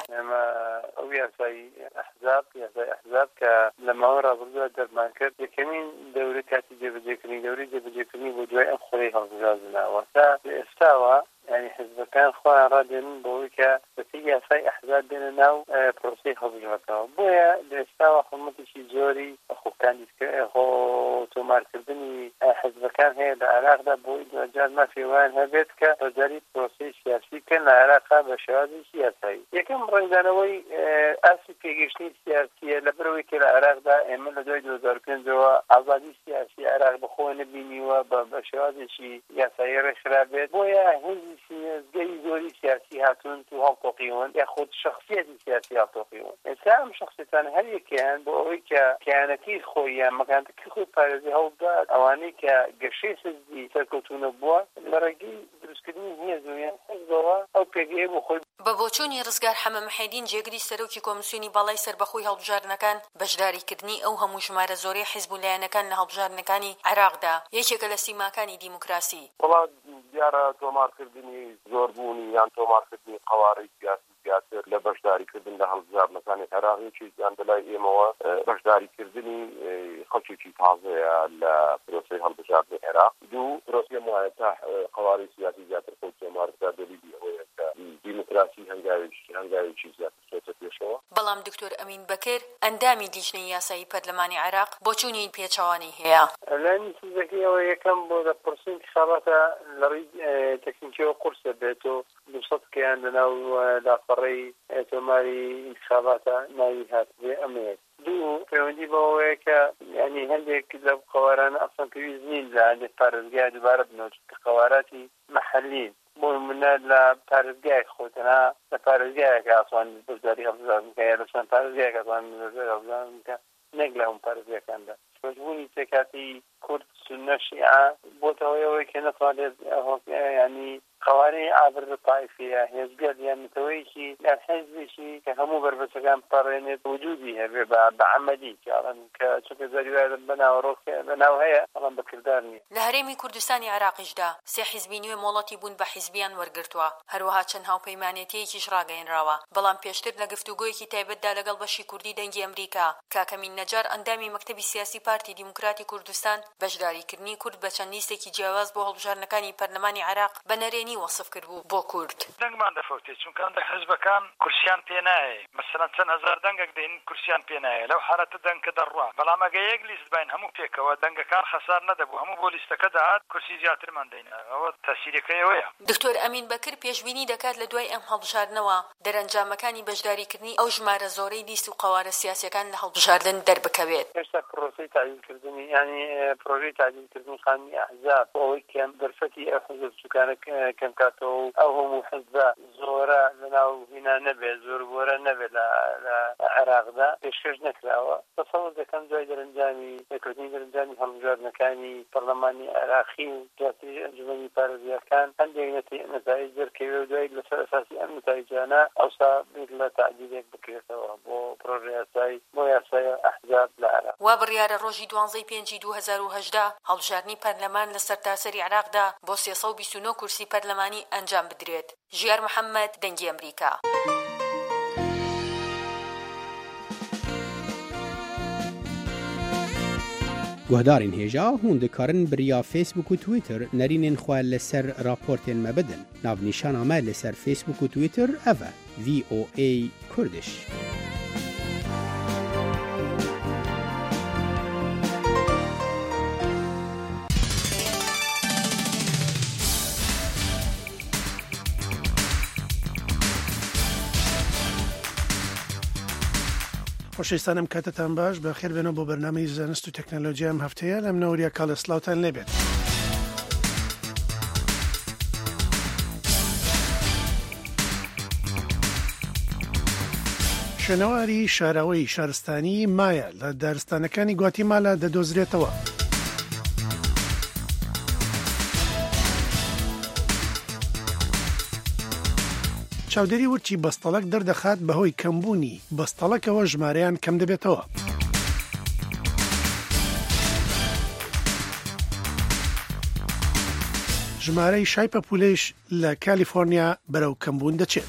ئەحزاب کە لە ماوە ڕابردووە دەرمان کرد یەکەمین دەورە کاتی جێبەجێکردنی دەوری جێبەجێکردنی بۆ دوای ئەم خۆی هەڵبژاردنەوە تا ئێستاوە یعنی حزبەکان خۆیان ڕادێنن بۆەوەی کە بەپێی یاسای ئەحزاب بێنە ناو پرۆسەی هەڵبژاردنەوە بۆیە لە ئێستاوە حکوومەتێکی زۆری تۆمارکردنی حزبەکان هەیە لە عێراقدا بۆی دوجار مافێوان هەبێت کە ڕێداری پرۆسەی سیاسی کەن لە عێراقا بە شێوازی یاسایی. یەکەم ڕنگدانەوەی ئاسی پێگەشتنی سیاسیە لە بەرەوەی کە لە عێراقدا ئێمە لە دوای 2005ەوە ئازادی سیاسی عێراق بەخۆی نەبینیوە بە شێوازێکی یاسایی ڕێکخرا بێت بۆیە هێزی سیاسگەی زۆری سیاسی هاتوون تو هەڵتۆقیون یا خۆت شخصیەتی سیاسی هەڵتۆقیون. ئێستا ئەم شخصیەتان هەر یەکیان بۆ ئەوەی کە کیانەتی خۆی یان مەکانتەکەی خۆی پارێزی هەڵدات ئەوانەی کە گەشەی سزدی سەرکەوتونە بووە لە ڕێگەی دروستکردنی هێز و یان حیزبەوە ئەو پێگەیە بۆ خۆی بە بۆچوونی ڕزگار حەمە محەممەدین جێگری سەرۆکی کۆمسیۆنی باڵای سەربەخۆی هەڵبژاردنەکان بەشداریکردنی ئەو هەموو ژمارە زۆرەی حیزب و لایەنەکان لە هەڵبژاردنەکانی عێراقدا یەکێکە لە سیماکانی دیموکراسی. وڵات دیارە تۆمارکردنی زۆربوونی یان تۆمارکردنی قەوارەی سیاسی زیاتر لە بەشداریکردن لە هەڵبژاردنەکانی عێراقیەکی یان بەلای ئێمەوە بەشداریکردنی خەڵکێکی تازەیە لە پرۆسەی هەڵبژاردنی عێراق. دوو پرۆسەی وایە تا قەوارەی سیاسی زیاتر خۆی تۆمارکرا دەلیلی ئەوەیە کە دیموکراسی هەنگاوێکی زیاتر چۆتە پێشەوە. بەڵام دکتۆر ئەمین بەکر ئەندامی لیژنەی یاسایی پەرلەمانی عێراق بۆچوونی پێچەوانی هەیە. لانی چیزەکەیەوە یەکەم بۆ لە پرسین انتخاباتە لەڕێی تەکنیکیەوە قورسە بێت و 200 کەیان لەناو لاپەڕەی تۆماری انتخاباتە ناوی هاتبێ ئەمەیە. دوو پەیوەندی بەوەیە کە ینی هەندێک لە قەوارانە ئەسڵەن پێویست نین لە هەندێک پارێزگای دووبارە بنەوە کە قەواراتی مەحەلین بۆ نمونە لە پارێزگایەک خۆتەنا لە پارێزگایەکە ئاسوان بەشداری هەڵبژاردن بکە یا لەچەند پارێزگایەک ئاسوان بەشداری هەڵبژاردن بکە نەک لە هەموو پارێزگاکاندا. مەجبوری تێکاتی کورد سنة شيعة بوتوي كنا صادق يعني قوانين عبر الطائفية يزقد يعني تويشي الحزب شيء كهمو بربسكان قرنت وجودها بعملي يعني كشكل زريوة بناو هي طبعا بكرداني لهرمي كردستاني عراقيشدا سي حزبيني مولاتي بون بحزبيان ورگرتوا هروها چەند هاوپەیمانێتیەکیش ڕاگەیەنراوە بەڵام پێشتر لە گفتوگۆیەکی تایبەتدا لەگەڵ بەشی کوردی دەنگی ئەمریکا کاکەمین نەجار ئەندامی مەکتەبی سیاسی پارتی دیموکراتی کوردستان بەشداریکردنی کورد بە چەند لیستێکی جیاواز بۆ هەڵبژارنەکانی پەرلەمانی عراق بە نەرێنی وەصف کردبوو بۆ کورد دەنگمان دەفەوتێت چونکە هەندێک حزبەکان کورسیان پێ نایە مەسەڵەن چەند هەزار دەنگێک دێن کورسیان پێ نایە لەو حالەتە دەنگ کە دەڕوا بەڵام ئەگە یەک لیست باین هەموو پێکەوە دەنگەکان خەسار نەدەبوو هەموو بۆ لیستەکە داهات کورسی زیاترمان دەینە ئەوە تەسیرەکەیەوەیە دکتۆر ئەمین بەکر پێشبینی دەکات لە دوای ئەم هەڵبژاردنەوە دەرەنجامەکانی بەشداریکردنی ئەو ژمارە زۆرەی لیست و قوارە سیاسیەکان لە هەڵبژاردن دەربکەوێت هێشتا پرۆسەی تعدیلکردنی یعنی پرۆژەی تعدیلکردنی خانی ئەحزاب ئەوەی کەم دەرفەتی ئەو حزب بچووکانە کەم کاتەوە ئەو هەموو حزبە زۆرە لەناو هینا نەبێت زۆربۆرە نەبێت لە عێراقدا پێشکەش نەکراوە تەسەوور دەکەم دوای دەرەنجامی دەرکردنی دەرەنجامی هەڵبژاردنەکانی پەرلەمانی عێراقی و جاتی ئەنجومەنی پارێزیەکان هەندێک نەتایج دەرکەوێت و دوای لەسەر ئەساسی ئەم نەتایجانە ئەوسا بیر لە تعدیلێک بکرێتەوە بۆ پرۆژەی یاسایی بۆ یاسای ئەحزاب لە عێراق وا بڕیارە ڕۆژی 12/5/2018 هەڵبژاردنی پەرلەمان لە سەرتاسەری عێراقدا بۆ 329 کورسی پەرلەمانی ئەنجام بدرێت. ژیار محەممەد دەنگی ئەمریکا. گوهدارین هێژا هون دikarin biriya Facebook û Twitter nerînên xwe li ser raportên me bidin. Navnîşana me li ser Facebook û Twitter ev e VOA Kurdish. خۆشەویستانم کاتتان باش بە خێر بێنەوە بۆ بەرنامەی زانست و تەکنەلۆژیا ئەم هەفتەیە لەم نەوریە کاڵەسلااوتان لێبێت. شوێنەواری شاراوەی شارستانی مایە لە دارستانەکانی گواتیمالا دەدۆزرێتەوە. چاودێری ورچی بەستەڵک دەردەخات بەهۆی کەمبوونی بەستەڵکەوە ژمارەیان کەم دەبێتەوە. ژمارەی شای پەپولەیش لە کالیفۆرنیا بەرەو کەمبوون دەچێت.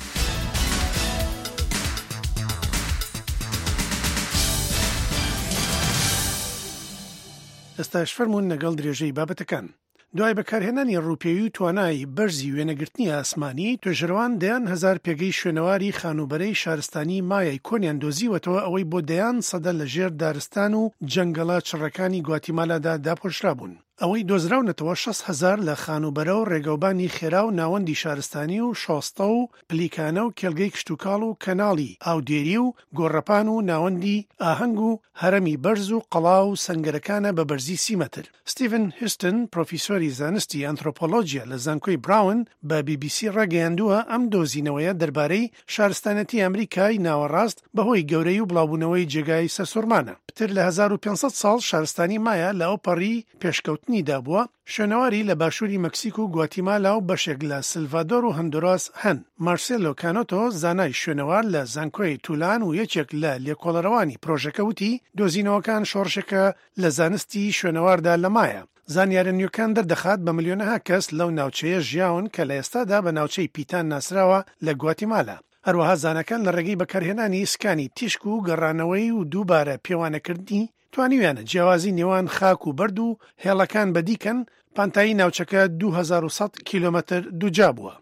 ئێستاش فەرمونون لەگەڵ درێژەی بابەتەکان. دوای بەکارهێنانی ڕووپێوی و توانای بەرزی وێنەگرتنی ئاسمانی توێژەروان دەیان هەزار پێگەی شوێنەواری خانوبەرەی شارستانی مایای کۆنیان دۆزیوەتەوە ئەوەی بۆ دەیان سەدە لە ژێر دارستان و جەنگەڵا چڕەکانی گواتیمالادا داپۆشرا بوون. ئەوەی دۆزراونەتەوە 6,000 لە خانوبەرە و ڕێگەوبانی خێرا و ناوەندی شارستانی و شۆستە و پلیکانە و کێلگەی کشتتوکاڵ و کەناڵی ئاودێری و گۆڕەپان و ناوەندی ئاهەنگ و هەرەمی بەرز و قەڵا و سەنگەرەکانە بە بەرزی 30 مەتر. ستیڤن هستن پرۆفیسۆری زانستی ئەنترۆپۆلۆجیا لە زانکۆی براون بە BBC ڕاگەیاندووە ئەم دۆزینەوەیە دەربارەی شارستانەتی ئەمریکای ناوەڕاست بەهۆی گەورەی و بڵاوبوونەوەی جێگای سەرسوورمانە. پتر لە 1500 ساڵ شارستانی مایە لە ئەو پەڕی پێشکەوتنی دابووە شوێنەواری لە باشووری مەکسیک و گواتیمالا و بەشێک لە سلڤادۆر و هەندوراس هەن. مارسێلۆ کانۆتۆ زانای شوێنەوار لە زانکۆی تولان و یەکێک لە لێکۆڵەرەوانی پرۆژەکەوتی دۆزینەوەکان شۆڕشێکە لە زانستی شوێنەواردا لە مایە. زانیارە نوێکان دەردەخات بە ملیۆنەها کەس لەو ناوچەیە ژیاون کە لە ئێستادا بە ناوچەی پیتان ناسراوە لە گواتیمالا. هەروەها زانەکان لە ڕێگەی بەکارهێنانی سکانی تیشک و گەڕانەوەی و دووبارە پێوانەکردنی توانیویانە جیاوازی نێوان خاک و بەرد و هێڵەکان بەدیکەن پانتایی ناوچەکە 2100 کیلۆمەتر دووجا بووە.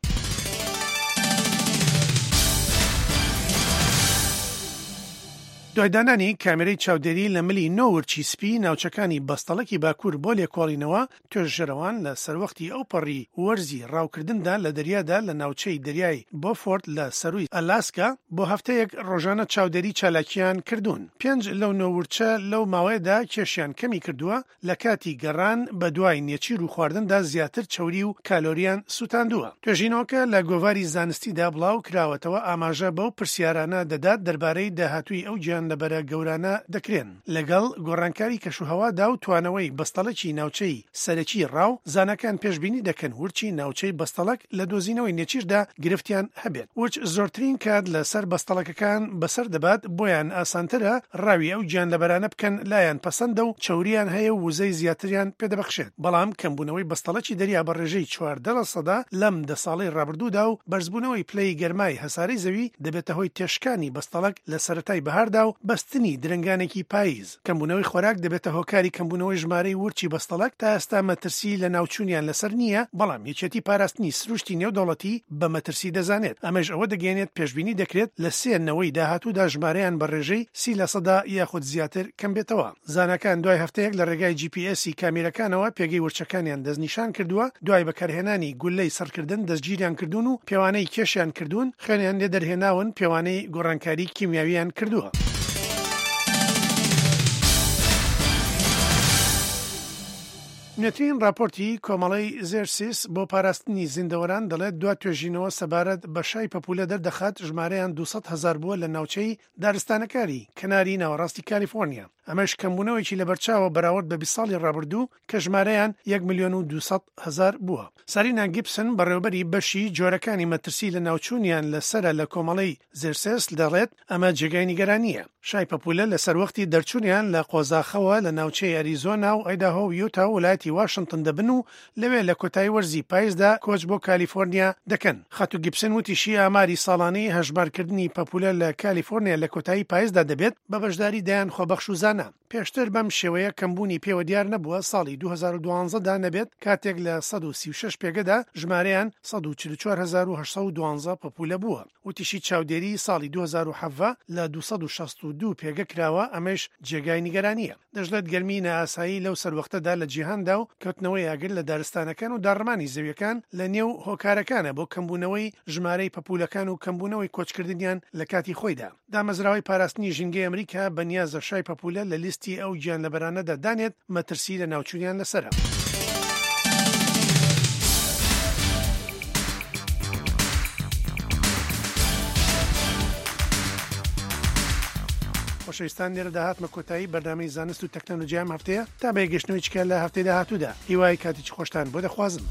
دوایدانانی کامێرەی چاودێری لە ملی نۆورچی سپی ناوچەکانی بەستەڵکی باکوور بۆ لێکۆڵینەوە توێژەرەوان لە سەروەختی ئەو پەڕی وەرزی ڕاوکردندا لە دەریادا لە ناوچەی دەریای بۆفۆرت لە سەروی ئەلاسکا بۆ هەفتەیەک ڕۆژانە چاودێری چالاکیان کردوون. 5 لەو نۆورچە لەو ماوەیەدا کێشیان کەمی کردووە لە کاتی گەڕان بە دوای نێچیر و خواردندا زیاتر چەوری و کالۆریان سوتاندووە. توێژینەوەکە لە گۆڤاری زانستیدا بڵاو کراوەتەوە ئاماژە بەو پرسیارانە دەدات دەربارەی داهاتووی ئەو گیانلەبەرە گەورانە دەکرێن لەگەڵ گۆڕانکاری کەشوهەوادا و توانەوەی بەستەڵەکی ناوچەی سەرەکی ڕاو زانەکان پێشبینی دەکەن ورچی ناوچەی بەستەڵک لە دۆزینەوەی نێچیردا گرفتیان هەبێت ورچ زۆرترین کات لەسەر بەستەڵەکەکان بەسەر دەبات بۆیان ئاسانترە ڕاوی ئەو گیانلەبەرانە بکەن لایەن پەسەندە و چەوریان هەیە و وزەی زیاتریان پێدەبەخشێت بەڵام کەمبوونەوەی بەستەڵەکی دەریا بە ڕێژەی 14% لەم 10 ساڵەی ڕابردوودا و بەرزبوونەوەی پلەی گەرمای هەسارەی زەوی دەبێتە هۆی تێشکانی بەستەڵک لە سەرەتای بەهاردا و بەستنی درنگانێکی پاییز کەمبوونەوەی خۆراک دەبێتە هۆکاری کەمبوونەوەی ژمارەی ورچی بەستەڵک تا ئێستا مەترسی لە ناوچوونیان لەسەر نییە بەڵام یەکێتی پاراستنی سروشتی نێودەوڵەتی بە مەترسی دەزانێت ئەمەش ئەوە دەگەێنێت پێشبینی دەکرێت لە سێنەوەی داهاتوودا ژمارەیان بە ڕێژەی 30% یاخود زیاتر کەم بێتەوە زانەکان دوای هەفتەیەک لە ڕێگای GPS کامێرەکانەوە پێگەی ورچەکانیان دەستنیشان کردووە دوای بەکارهێنانی گولەی سەرکردن دەستگیریان کردوون و پێوانەی کێشیان کردوون خوێنیان لێ دەرهێناون پێوانەی گۆڕانکاری کیمیاویان کردووە نوێترین راپۆرتی کۆمەڵەی زێرسیس بۆ پاراستنی زیندەوەران دەڵێت دوا توێژینەوە سەبارەت بە شای پەپولە دەردەخات ژمارەیان 200,000 بووە لە ناوچەی دارستانەکاری کەناری ناوەڕاستی کالیفۆرنیا ئەمەش کەمبوونەوەیکی لە بەرچاوە بەراورد بە 20 ساڵی ڕابردوو کە ژمارەیان 1,200,000 بووە سارینا گیبسن بەڕێوەبەری بەشی جۆرەکانی مەترسی لە ناوچوونیان لەسرە لە کۆمەڵەی زێرسێس دەڵێت ئەمە جێگای نیگەرانیە شای پەپولە لەسەر وەختی دەرچوونیان لە قۆزاخەوە لە ناوچەی ئەریزۆنا و ئایداهۆ و یوتا و وڵاتی واشنگتن دەبن و لەوێ لە کۆتایی وەرزی پاییزدا کۆچ بۆ کالیفۆرنیا دەکەن خەتو گیبسن وتیشی ئاماری ساڵانەی هەژمارکردنی پەپولە لە کالیفۆرنیا لە کۆتایی پاییزدا دەبێت بە بەشداری دایان خۆبەخش و زانە پێشتر بەم شێوەیە کەمبوونی پێوە دیار نەبووە ساڵی 2012دا نەبێت کاتێک لە 136 پێگەدا ژمارەیان 144,812 پەپولە بووە وتیشی چاودێری ساڵی 2007 لە 262 پێگە کراوە ئەمەش جێگای نیگەرانیە دەژڵێت گەرمی نائاسایی لەو سەروەختەدا لە جیهاندا و کەوتنەوەی ئاگر لە دارستانەکان و داڕمانی زەویەکان لە نێو هۆکارەکانە بۆ کەمبوونەوەی ژمارەی پەپولەکان و کەمبوونەوەی کۆچکردنیان لە کاتی خۆیدا دامەزراوەی پاراستنی ژینگەی ئەمریکا بەنیازە شای پەپولە لە لیستی ئەو گیانلەبەرانەدا دانێت مەترسی لە ناوچوونیان لەسرە خۆشەویستان لێرە داهاتمە کۆتایی بەردامەی زانست و تەکنۆلۆژیام هەفتەیە تا بەیەگەشتنەوەی چکار لە هەفتەی داهاتوودا هیوای کاتێکی خۆشتان بۆ دەخوازم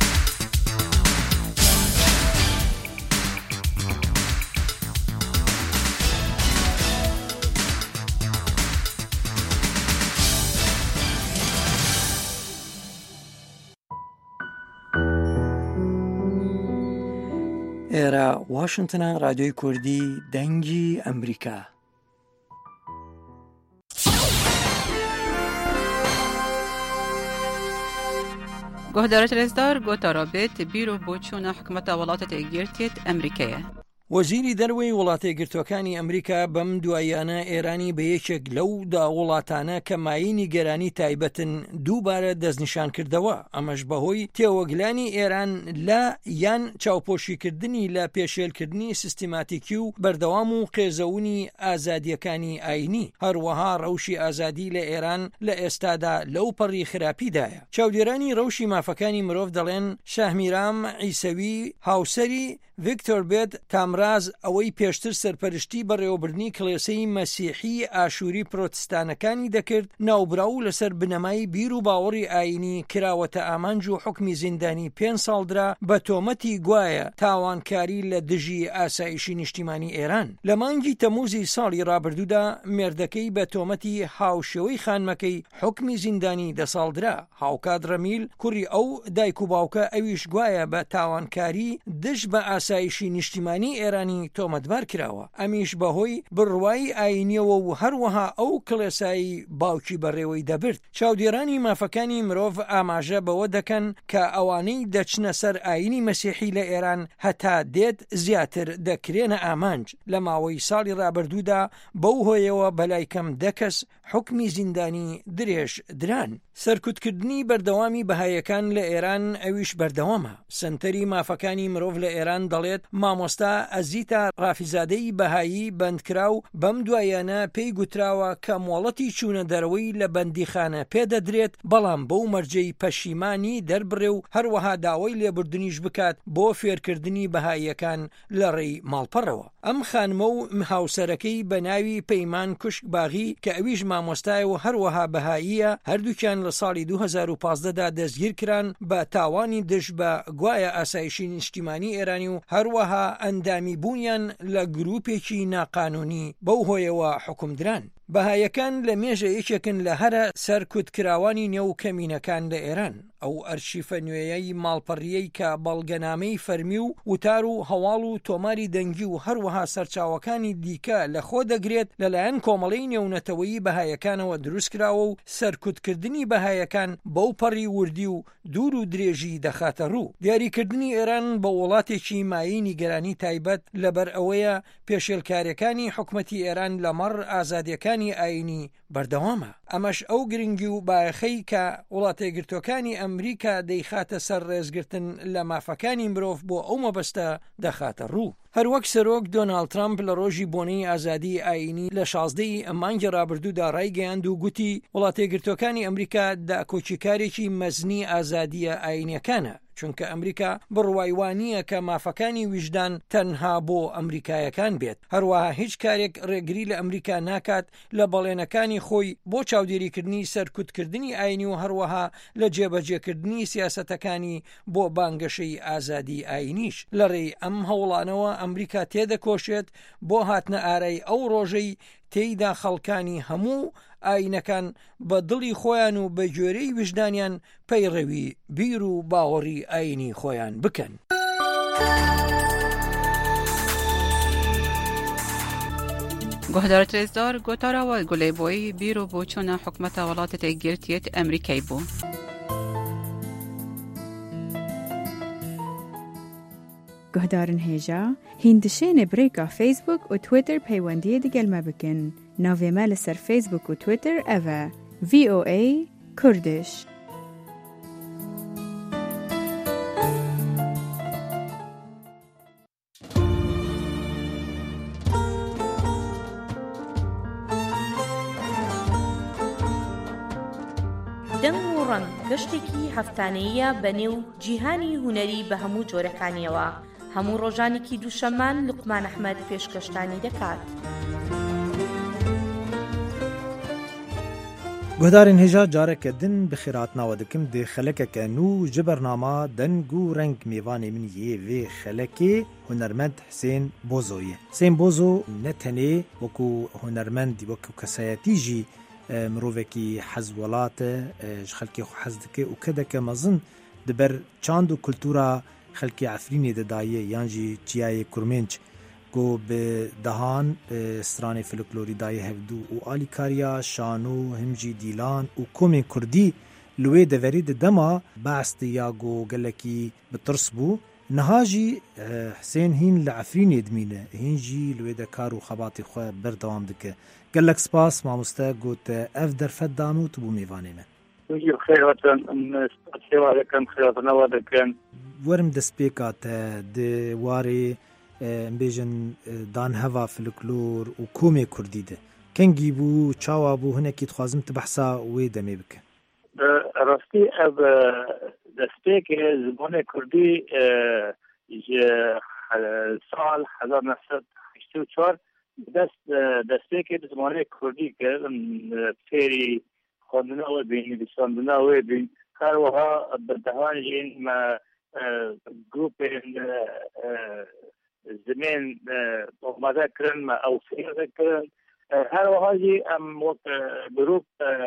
ئێرە واشنگتنە رادیۆی کوردی دەنگی ئەمریکا گۆهدارە لێزدار گۆتارابێت بیرۆ بۆچوونە حکومەتە وڵاتە تێگیرتێت ئەمریکایە وەزیری دەروەی وڵاتە یەکگرتوەکانی ئەمریکا بەم دوایانە ئێرانی بە یەکێک لەو وڵاتانە کە ماینی گەرانی تایبەتن دووبارە دەستنیشان کردەوە ئەمەش بەهۆی تێوەگلانی ئێران لە یان چاوپۆشیکردنی لە پێشێلکردنی سیستیماتیکی و بەردەوام و قێزەونی ئازادیەکانی ئاینی هەروەها ڕەوشی ئازادی لە ئێران لە ئێستادا لەو پەڕی خراپیدایە چاودێرانی ڕەوشی مافەکانی مرۆڤ دەڵێن شاهمیرام عیسەوی هاوسەری ڤیکتۆر بێت کامراز ئەوەی پێشتر سەرپەرشتی بەڕێوەبردنی کڵێسەی مەسیحی ئاشووری پرۆتستانەکانی دەکرد ناوبراو لەسەر بنەمای بیر و باوەڕی ئاینی کراوەتە ئامانج و حکمی زیندانی 5 ساڵدرا بە تۆمەتی گوایە تاوانکاری لە دژی ئاسایشی نیشتیمانی ئێران لە مانگی تەموزی ساڵی ڕابردوودا مێردەکەی بە تۆمەتی هاوشێوەی خانمەکەی حکمی زیندانی 10 ساڵدرا هاوکات ڕەمیل کوڕی ئەو دایک و باوکە ئەویش گوایە بە تاوانکاری دژ بە ئاسایشی نیشتیمانی ئێرانی تۆمەتبار کراوە ئەمیش بەهۆی بڕوایی ئاینیەوە و هەروەها ئەو کڵێسایی باوکی بەڕێوەی دەبرد چاودێرانی مافەکانی مرۆڤ ئاماژە بەوە دەکەن کە ئەوانەی دەچنە سەر ئاینی مەسیحی لە ئێران هەتا دێت زیاتر دەکرێنە ئامانج لە ماوەی ساڵی ڕابردوودا بەو هۆیەوە بەلای کەم 10 کەس حکمی زیندانی درێژ دران سەرکوتکردنی بەردەوامی بەهایەکان لە ئێران ئەویش بەردەوامە سنتەری مافەکانی مرۆڤ لە ئێران دەڵێت مامۆستا ئەزیتا ڕافیزادەی بەهایی بەندکرا و بەم دوایانە پێی گوتراوە کە مۆڵەتی چوونە دەرەوەی لە بەندیخانە پێدەدرێت بەڵام بەو مەرجەی پەشیمانی دەربڕێ و هەروەها داوای لێبوردنیش بکات بۆ فێرکردنی بەهاییەکان لە ڕێی ماڵپەڕەوە. ئەم خانمە و هاوسەرەکەی بە ناوی پەیمان کوشک باغی کە ئەویش مامۆستای و هەروەها بەهاییە هەردووکیان لە ساڵی 2015دا دەستگیر کران بە تاوانی دژ بە گوایە ئاسایشی نیشتیمانی ئێرانی و هەروەها ئەندامی بوونیان لە گروپێکی ناقانونی بەو هۆیەوە حکومدران. بەهایەکان لە مێژە یەکێکن لە هەرە سەرکوتکراوانی نێو کەمینەکان لە ئێران. ئەو ئەرشیفە نوێیەی ماڵپەڕیەی کە بەڵگەنامەی فەرمی و وتار و هەواڵ و تۆماری دەنگی و هەروەها سەرچاوەکانی دیکە لە خۆ دەگرێت لەلایەن کۆمەڵەی نێونەتەوەیی بەهایەکانەوە دروستکراوە و سەرکوتکردنی بەهایەکان بەو پەڕی وردی و دوور و درێژی دەخاتە ڕوو. دیاریکردنی ئێران بە وڵاتێکی مایەی نیگەرانی تایبەت لەبەر ئەوەیە پێشێلکاریەکانی حکومەتی ئێران لەمەڕ ئازادیەکانی ئاینی بەردەوامە. ئەمەش ئەو گرنگی و بایەخەی کە وڵاتە یەکگرتووەکانی ئەمریکا دەیخاتە سەر ڕێزگرتن لە مافەکانی مرۆڤ بۆ ئەو مەبەستە دەخاتە ڕوو. هەروەک سەرۆک دۆناڵد ترامپ لە ڕۆژی بۆنەی ئازادی ئاینی لە 16 مانگی ڕابردوودا ڕایگەیاند و گوتی وڵاتە یەکگرتووەکانی ئەمریکا داکۆچیکارێکی مەزنی ئازادیە ئاینیەکانە چونکە ئەمریکا بڕوایوانیە کە مافەکانی ویژدان تەنها بۆ ئەمریکایەکان بێت. هەروەها هیچ کارێک ڕێگری لە ئەمریکا ناکات لە بەڵێنەکانی خۆی بۆ چاودێریکردنی سەرکوتکردنی ئاینی و هەروەها لە جێبەجێکردنی سیاسەتەکانی بۆ بانگەشەی ئازادی ئاینیش. لە ڕێی ئەم هەوڵانەوە ئەمریکا تێدەکۆشێت بۆ هاتنە ئارای ئەو ڕۆژەی تێیدا خەڵکانی هەموو ئاینەکان بە دڵی خۆیان و بە گوێرەی وجدانیان پەیڕەوی بیر و باوەڕی ئاینی خۆیان بکەن. گۆهدارە رێزدار گۆتاراوە گولەی بۆی بیر و بۆ چۆنە حکومەتە وڵاتە یەکگرتوویەت ئەمریکای بوو. گهدارن هێژا هیندشێنێ برێکا فیسبوک و تویتر پەیوەندیە دیگەلمە بکن. ناوێمە لەسەر فیسبوک و تویتر ئەڤە VOA کوردش. دەنگ و ڕەنگ گەشتێکی هەفتانەیە بەنێو جیهانی هونەری بە هەموو جۆرەکانیەوە. هەموو ڕۆژانێکی دووشەمان لوقمان ئەحمەد پێشکەشتانی دەکات. گهدارên hêja careke din bi xêratnawe dikim dê xelekeke nû ji bernama deng û reng mêvanê min yê vê xelekê hunermend Hüseyin Bozoyê. Hüseyin Bozo ne tenê wekû hunermend wekû kesayetî jî mirovekî hez welate ji xelkê xwe hez dike û kedeke mezin di ber çand û kultûra xelkê Efrînê de daye yan jî çiyayê Kurmênc کو به دهان استران فلکلوری دای هفدو و آلیکاریا شانو همجی دیلان و کوم کردی لوی دوری دما بعست یاگو گلکی بترس بو نهاجی حسین هین لعفرین ادمینه هینجی لوی دکار و خبات خو بردوام دکه گلک سپاس مامسته گوت اف در فدانو تو میوانه من خیراتن استاسیوالکن خیراتنا ودکن ورم دسپیکات د واری بیژن دان هوا فلکلور و کومه کردی ده کنگی بو چاوا بو هنکی تخوازم تبحثا وی دمی بکن راستی اب دسته که زبان کردی سال 1984 دسته که زبان کردی که فیری خواندنه و بین بساندنه و بین کارها بدهان جین ما گروپ زمین آماده کردن ما اوفیر کردن هر وحاجی ام وقت گروپ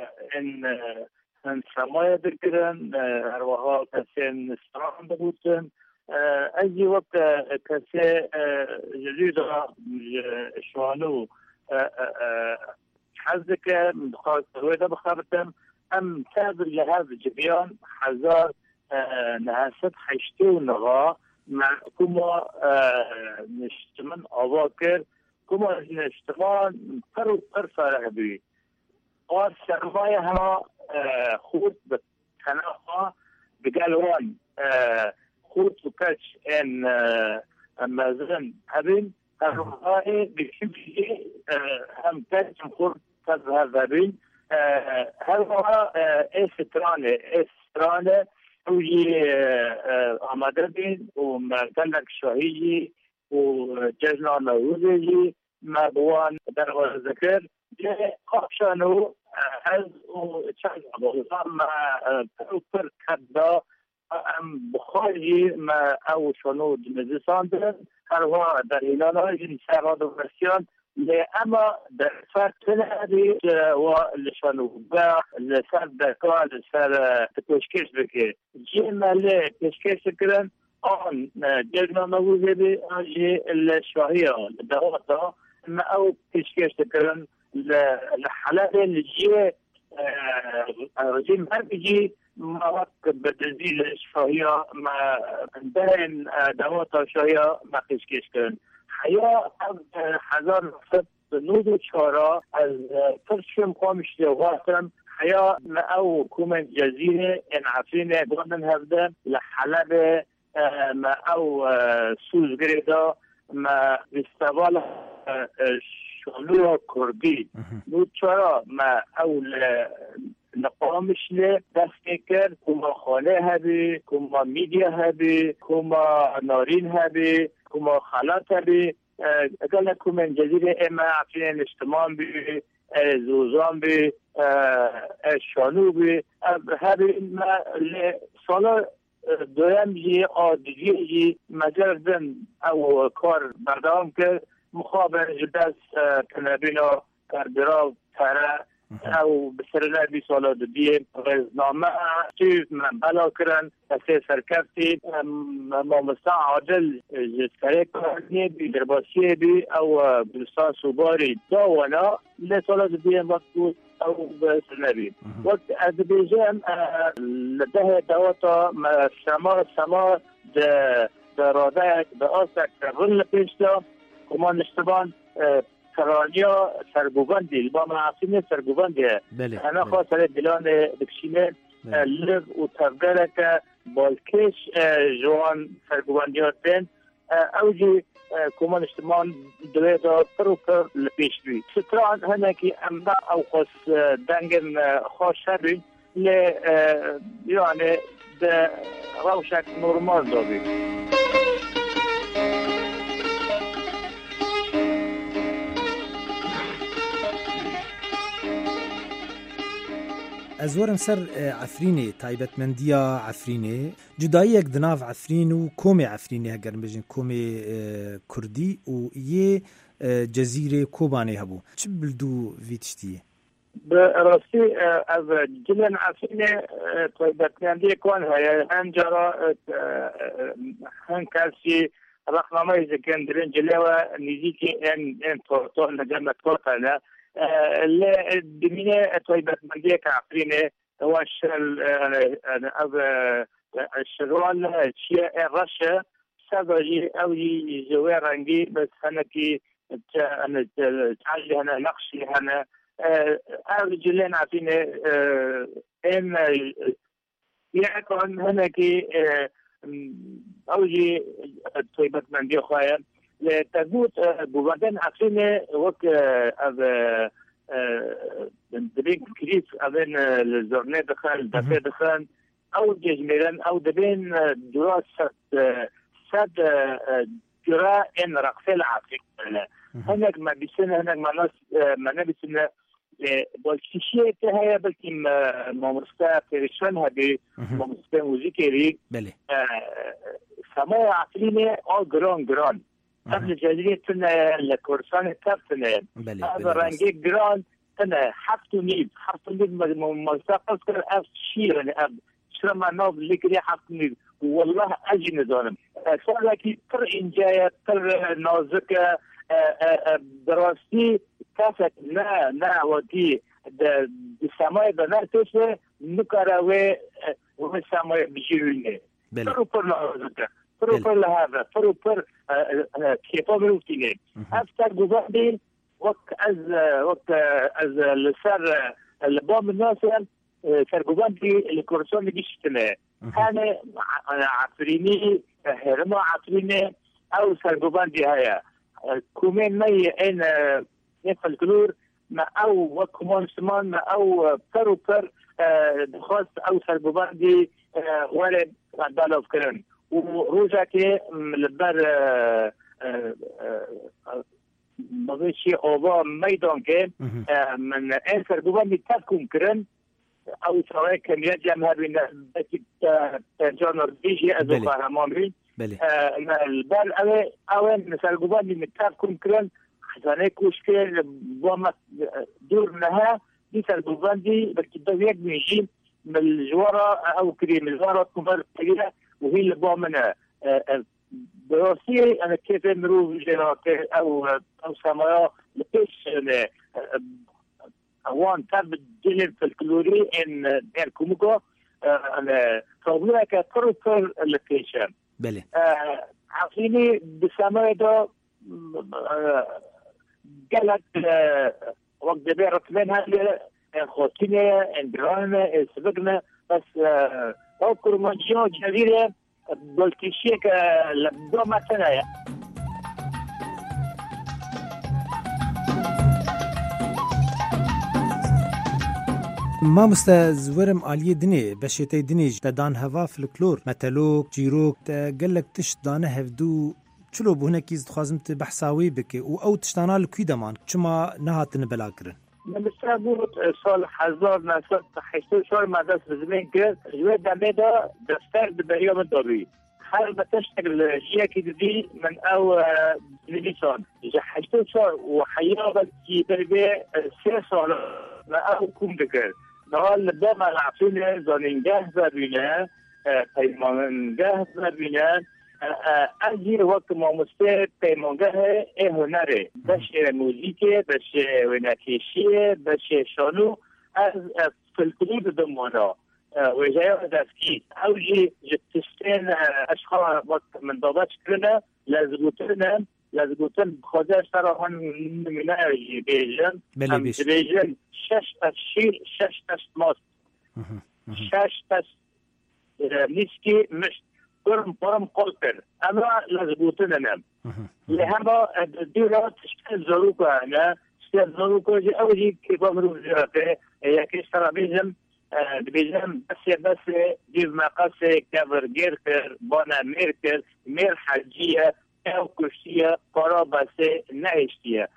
ان سرمایه کردن هر وحال کسی استران بودن ای وقت کسی جدید شوانو حزد که مدخواه رویده بخارتم ام تابر لهذا جبیان 1980 مع كما نشتمن أواكر كما نشتمان پر فرح بي اور سرمایه هما خود بتناها بقالوان خود وكش ان مثلا هبين الرهائي بشبه هم تجم خور تظهر هبين هل هو استرانة ويجي آماده بين ومدلك شاهيجي وجزنا نوزيجي ما بوان در ذكر جاء قابشانو از وشاهد بغضان ما پروپر کدا ام بخارجی ما او شانو دمزستان دارن هر هو در ایلان های جنی سراد و ورسیان اما در فرق تنهدی و لشانو با لسر دکا لسر پشکش بکه جی ماله پشکش کرن آن جزنا نوزه بی آجی الشاهی آن دواتا ما او پشکش کرن لحالات الجي رجيم هربجي مواد بالتنزيل الشفاهية ما بين دوات الشفاهية ما قشكش كن حياة حزار نفسد نود شارع از فرشم قامش لغاتم حياة ما او كومن جزيرة ان عفرين بغضن هفده لحلب ما او سوز گریدا ما استوال شغلوها كردي نود شارع ما اول نقامش له دست کر کما خانه هبی کما میدیا هبی کما نارین هبی کما خالات هبی اگر کما جزیره اما عفین اجتماع بی زوزان بی شانو بی هبی ما سالا دویم جی آدگی جی مجردن او کار بردام کرد مخابر جدس کنبینا کاربرا تره او بسرنا بی سالا دیه غزنامه چیز من بلا کرن سه سرکفتی مامستا عادل جسکره کرنی بی درباسیه بی او بلستان سوباری داوانا لسالا دیه وقت بود او بسرنا بی وقت از بیجم لده دواتا سما راده به آسک غل پیشتا کمان اشتبان کرانیا سرگوبندی با معاصین سرگوبندی انا خاص على بلان دکشینه لب و تبدره که بالکش جوان سرگوبندیات بین اوجی کمان اجتماع دوی دا پر لپیش بی ستران هنکی اما او خاص دنگن خاص شبی یعنی ده روشک نورمال دابی از ورم سر عفرینه تایبەتمەندیە عفرینه جداییەک دناو عفرین و کۆمێ عفرینه هەگەرم بێژین کۆمێ کوردی و یێ جەزیرێ کۆبانێ هەبوو چ بلدو وی تشتیە براستی از جلن عفرینه تایبەتمەندی کۆن هەیە هەنجارا هەن کەسی رەخنامەی زەکەن درێن جلێوە نزیکی ئێن تۆ لەگەمە تۆتەنە الدمينة طيبة مندية كعفرينة هو الشغل شيء الرشة سبجي أوي جوار رنجي بس أنا كي أنا تعالي هنا نقشي هنا أرجلين عفرينة إن يكون هنا كي أوي طيبة مندية خايا لتجوت بوادن عفرينة وك دريك كريس أبين الزرنة دخل دفع دخل أو جزميران أو دبين دراسة سد جراء إن رقصة العفريق هناك ما بيسنا هناك ما نبيسنا بالكشية هي بلكي ممسكة فريشانها بممسكة موسيقى سماع عفرينة أو جران قبل جزيرة تنا لكورسان كابتنا هذا رنجي جران تنا حفتو نيب ملتقص كر أف شير يعني أب شرما نوب لكري حفتو نيب والله أجي نظام سألكي تر إنجاية تر نازكة دراستي كافت نا ودي السماء بنا تسوى نكراوي والسماء بجيروني تروبر نازكة تروبر لهذا تروبر كيفو مروتيني أفتر جوابي وقت از لسر البام الناس سرگوبندی الکورسون گشتنه هنه عفرینی هرما عفرینه أو سرقوباندي هيا كومين مي إن فلكلور ما أو وكمان سمان ما أو بر دخواست أو سرقوباندي ورد عدالة فكرن وروجا كي لبر مغشي أوضاع ميدان كي من إن سرقوباندي تبكم كرن أو سواء كان يجمع بين بكت جانر بيجي أزو قهرمان بين البال أوين سرقوباندي متبكم كرن خزانه کوشکل با ما دور نها دي سرقوباندي بكتبه يك ميجي من الجوارة أو كريم الجوارة كبار كبيرة وهي اللي بومنا براسي أنا كيف مروف جنات أو سمايا لبيش أوان تاب الدنيا في الكلوري إن كوميكو أنا صابوها كتروفر لبيشان. بله. عفيني بسمايا ده قالت وقت بيرت منها خوتينة اندرانا سبقنا بس أذكر مجيون جديدة بلتشيك لبدو ما تنايا ما مستزورم آلیه دنی بشیتی دنیج تدان هوا فلکلور متلوک جیروک تقلق تشت دانه هفدو چلو بونه کیز خوازم ت بحثاوی بکه او تشتانا لکوی دمان چما نهاتن بلا کرن مثلا بود سال 1980 مدرس زمین کرد جوه دمه دا دفتر بریام داروی هر بتشتغل جياكي دي من او ليسون اذا حشتو صار وحيابه كي بربي سيسون ما او كوم دكر نقول دائما العفونه زانينجاه بابينا بيمانجاه بابينا اجي وقت ما مستر بيمانجاه هنره باش موسيقى باش وناكيشيه باش شانو از فلكلور دمونا وجاي داسكي اوجي جتستين اشخاص وقت من ضبط كنا لازم خداش ترى من بيجن بيجن شش ماست نسكي مش برم قلتر اما لازم نام لهذا الدولة تشكل زروكا انا زروكا اوجي كيف امرو زراته هي كيش ترى بيجم بس جيب مقاسي كفر جيركر بانا ميركر مير حجية او كشتية قرابة نعيشتية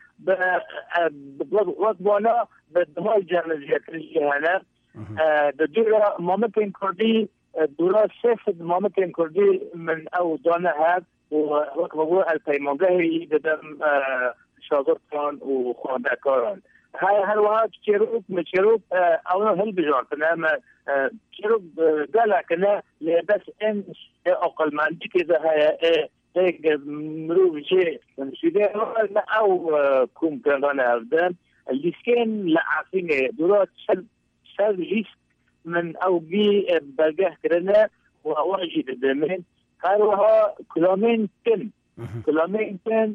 وقت بانا بدمال جامعة هنا بدورة مامتين كردي دورة سيفد مامتين كردي من او دانا هاد ووقت بقول البيمانجاهي بدم شاغرتان وخواندكاران هاي هالوقت شروب أو هل بجارتنا ما شروب قال كنا بس إن أقل ما عندي كذا هاي هيك مروج شيء من سيدا أو كم كان هذا اللي كان لا عارفين دورات شل جيس من أو بي بلقاه كنا وواجد الدمين هاي كلامين كان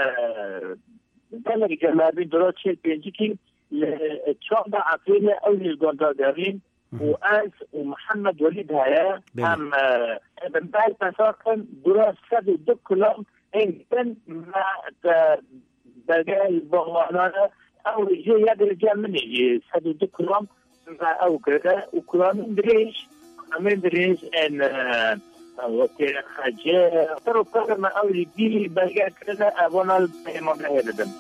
كان الجماعين دولار شيء بيجيكي لتشعب عقيلة أو للجندارين وآز ومحمد وليد هيا هم بنبال تساقن دولار سادو دك كلهم إن كان مع بقال بغوانا أو يجي يد الرجال من يجي سادو دك كلهم مع أو كذا وكلهم دريش إن وكيل حاجة ترى كذا ما أولي بيلي بقى كذا أبونا البيمان هيردم.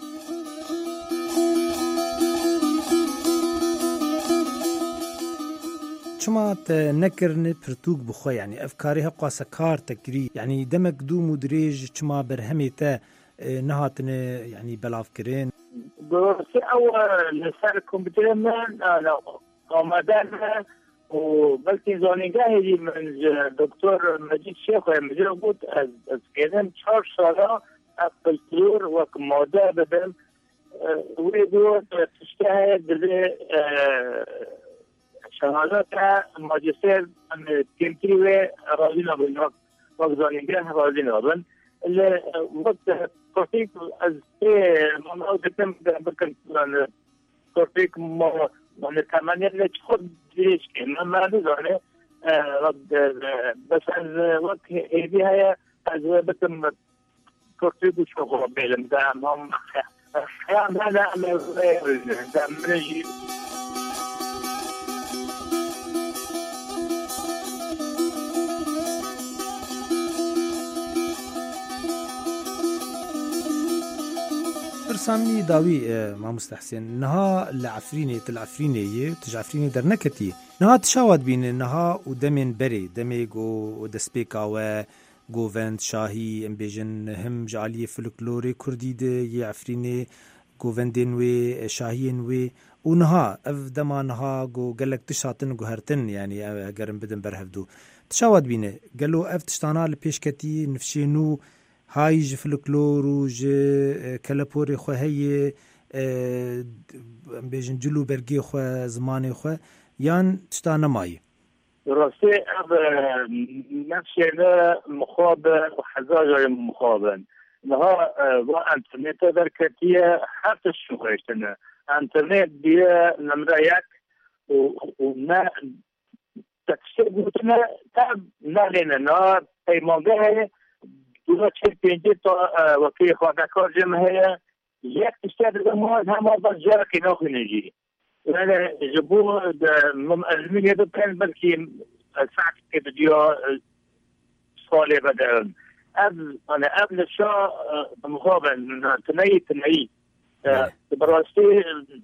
شما نكرن برتوق بخو يعني أفكارها قاسة كار تكري يعني دمك دو مدريج شما برهمي تا نهاتن يعني بلافكرين. بس أول لسان كمبيوتر من قامدان وبلكي زانيجاهي من دكتور مجيد شيخ ومجرد از كذا 4 ساله بالطور وكموضوع بدل ويدو تشتهي بذي شهادات ماجستير من كيمتري راضينا بالوقت زانيجاه راضينا بن اللي وقت كورتيك از ما أودتم بكن كورتيك ما من الثمانية اللي تخد ليش كنا ما نزونه بس از وقت هذه هي از بتم كرسي بشوفه بيلم دامهم خيام هذا دام نجي برسامني داوي ما مستحسن نها العفريني تلعفريني تجعفريني درنكتي نها تشاود بين نها ودمين بري دميغو ودسبيكا و گووند شاهی ام بیجن هم جعلی فلکلوری کردی ده یه عفرینه گووندین وی شاهین وی اونها اف دمانها گو گلک تشاتن گو هرتن یعنی اگرم بدن برهفدو تشاود بینه گلو اف تشتانا لپیشکتی نفشینو های ج فلکلور و ج کلپوری خو هی ام بیجن جلو برگی خو زمانی خو یان تشتانا مایی راستی نفسنا مخابن وحزاجة مخابن نها وانترنت دركتية حتى الشغيشتنا انترنت بيا نمريك وما تكسبوتنا تاب نالينا نار اي موضوع دولا تشير بينجي وكي خواهدكار جمعية يك تشتغل بمواد هم أفضل جاركي نوخي نجي أنا جبوه المؤلمين يدو كان بلكي الفعل كده ديو صالي بدأهم أنا قبل الشاء مقابل تنعي براستي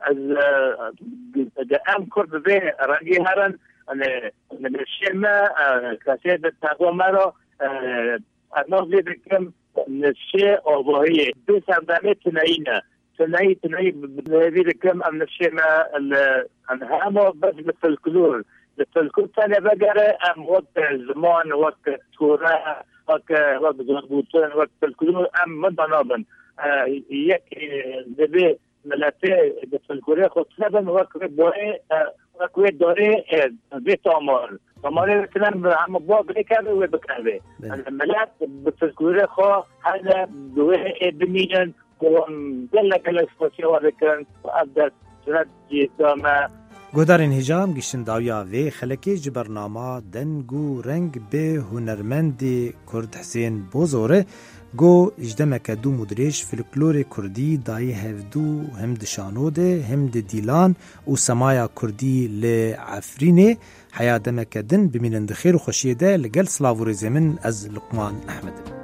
أم كرد بي رأي هرن أنا الشيمة كاسيدة تاقوى مرة أنا في بكم الشيء أوضاهية بس عندما تنعينا تنعي بهذه كم أمن الشيء ما أنهامه بس بالفلكلور تاني بقرة أم وقت الزمان وقت تورا وقت زربوطان وقت الفلكلور أم مدنابن يك دبي ملاتي بالفلكلور خد سبن وقت دوري بيت عمر عمر الكلام عم بواب ركابه وبكابه الملات بالفلكلور خو هذا دوه بنيان گودارین هجام گشتن داویا و خلکی جبرنامه دنگو رنگ به هنرمند کرد حسین بوزوره گو اجدمک دو مدرش فلکلور کردی دای هفدو هم دشانوده هم دیلان و سمایا کردی لعفرینه حیا دمک دن بمینند خیر و خوشیده لگل سلاوری زمن از لقمان احمد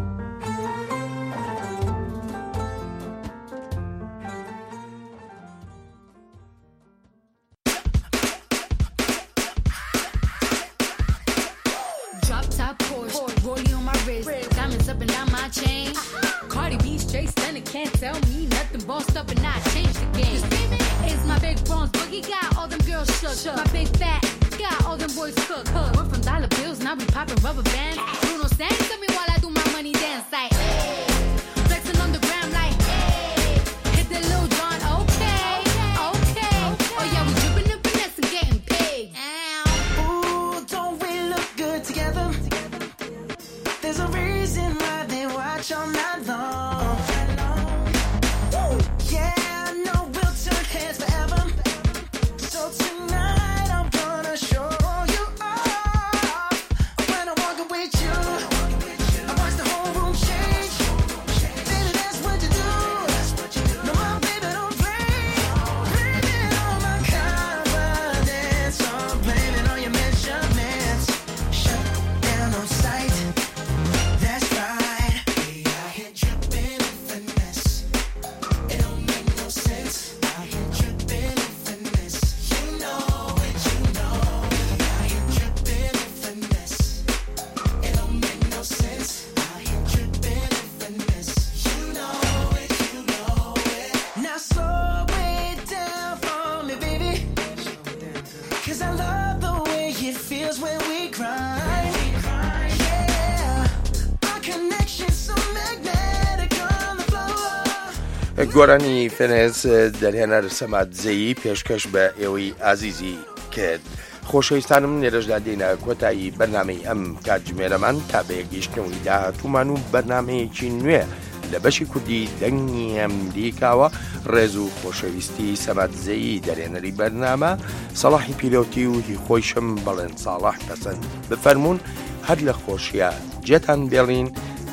گۆرانی فێنێز دەرهێنەر سەماتزەیی پێشکەش بە ئێوەی ئازیزی کرد. خۆشەویستانم لێرەشدا دێنە کۆتایی بەرنامەی ئەم کاتژمێرەمان تا بە یەکگەیشتنەوەی داهاتوومان و بەرنامەیەکی نوێ لە بەشی کوردی دەنگی ئەمریکاوە ڕێز و خۆشەویستی سەماتزەیی دەرهێنەری بەرنامە سەڵاحی پیلۆتی و هی خۆیشم بەڵێن ساڵح پەسەند بفەرمونون هەر لە خۆشیە جێتان بێڵین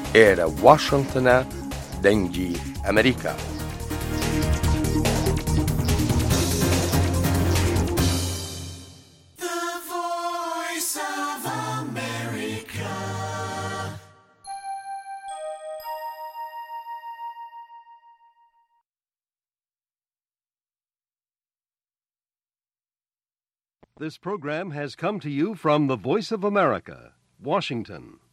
ئێرە واشنگتنە دەنگی ئەمریکا. This program has come to you from the Voice of America, Washington.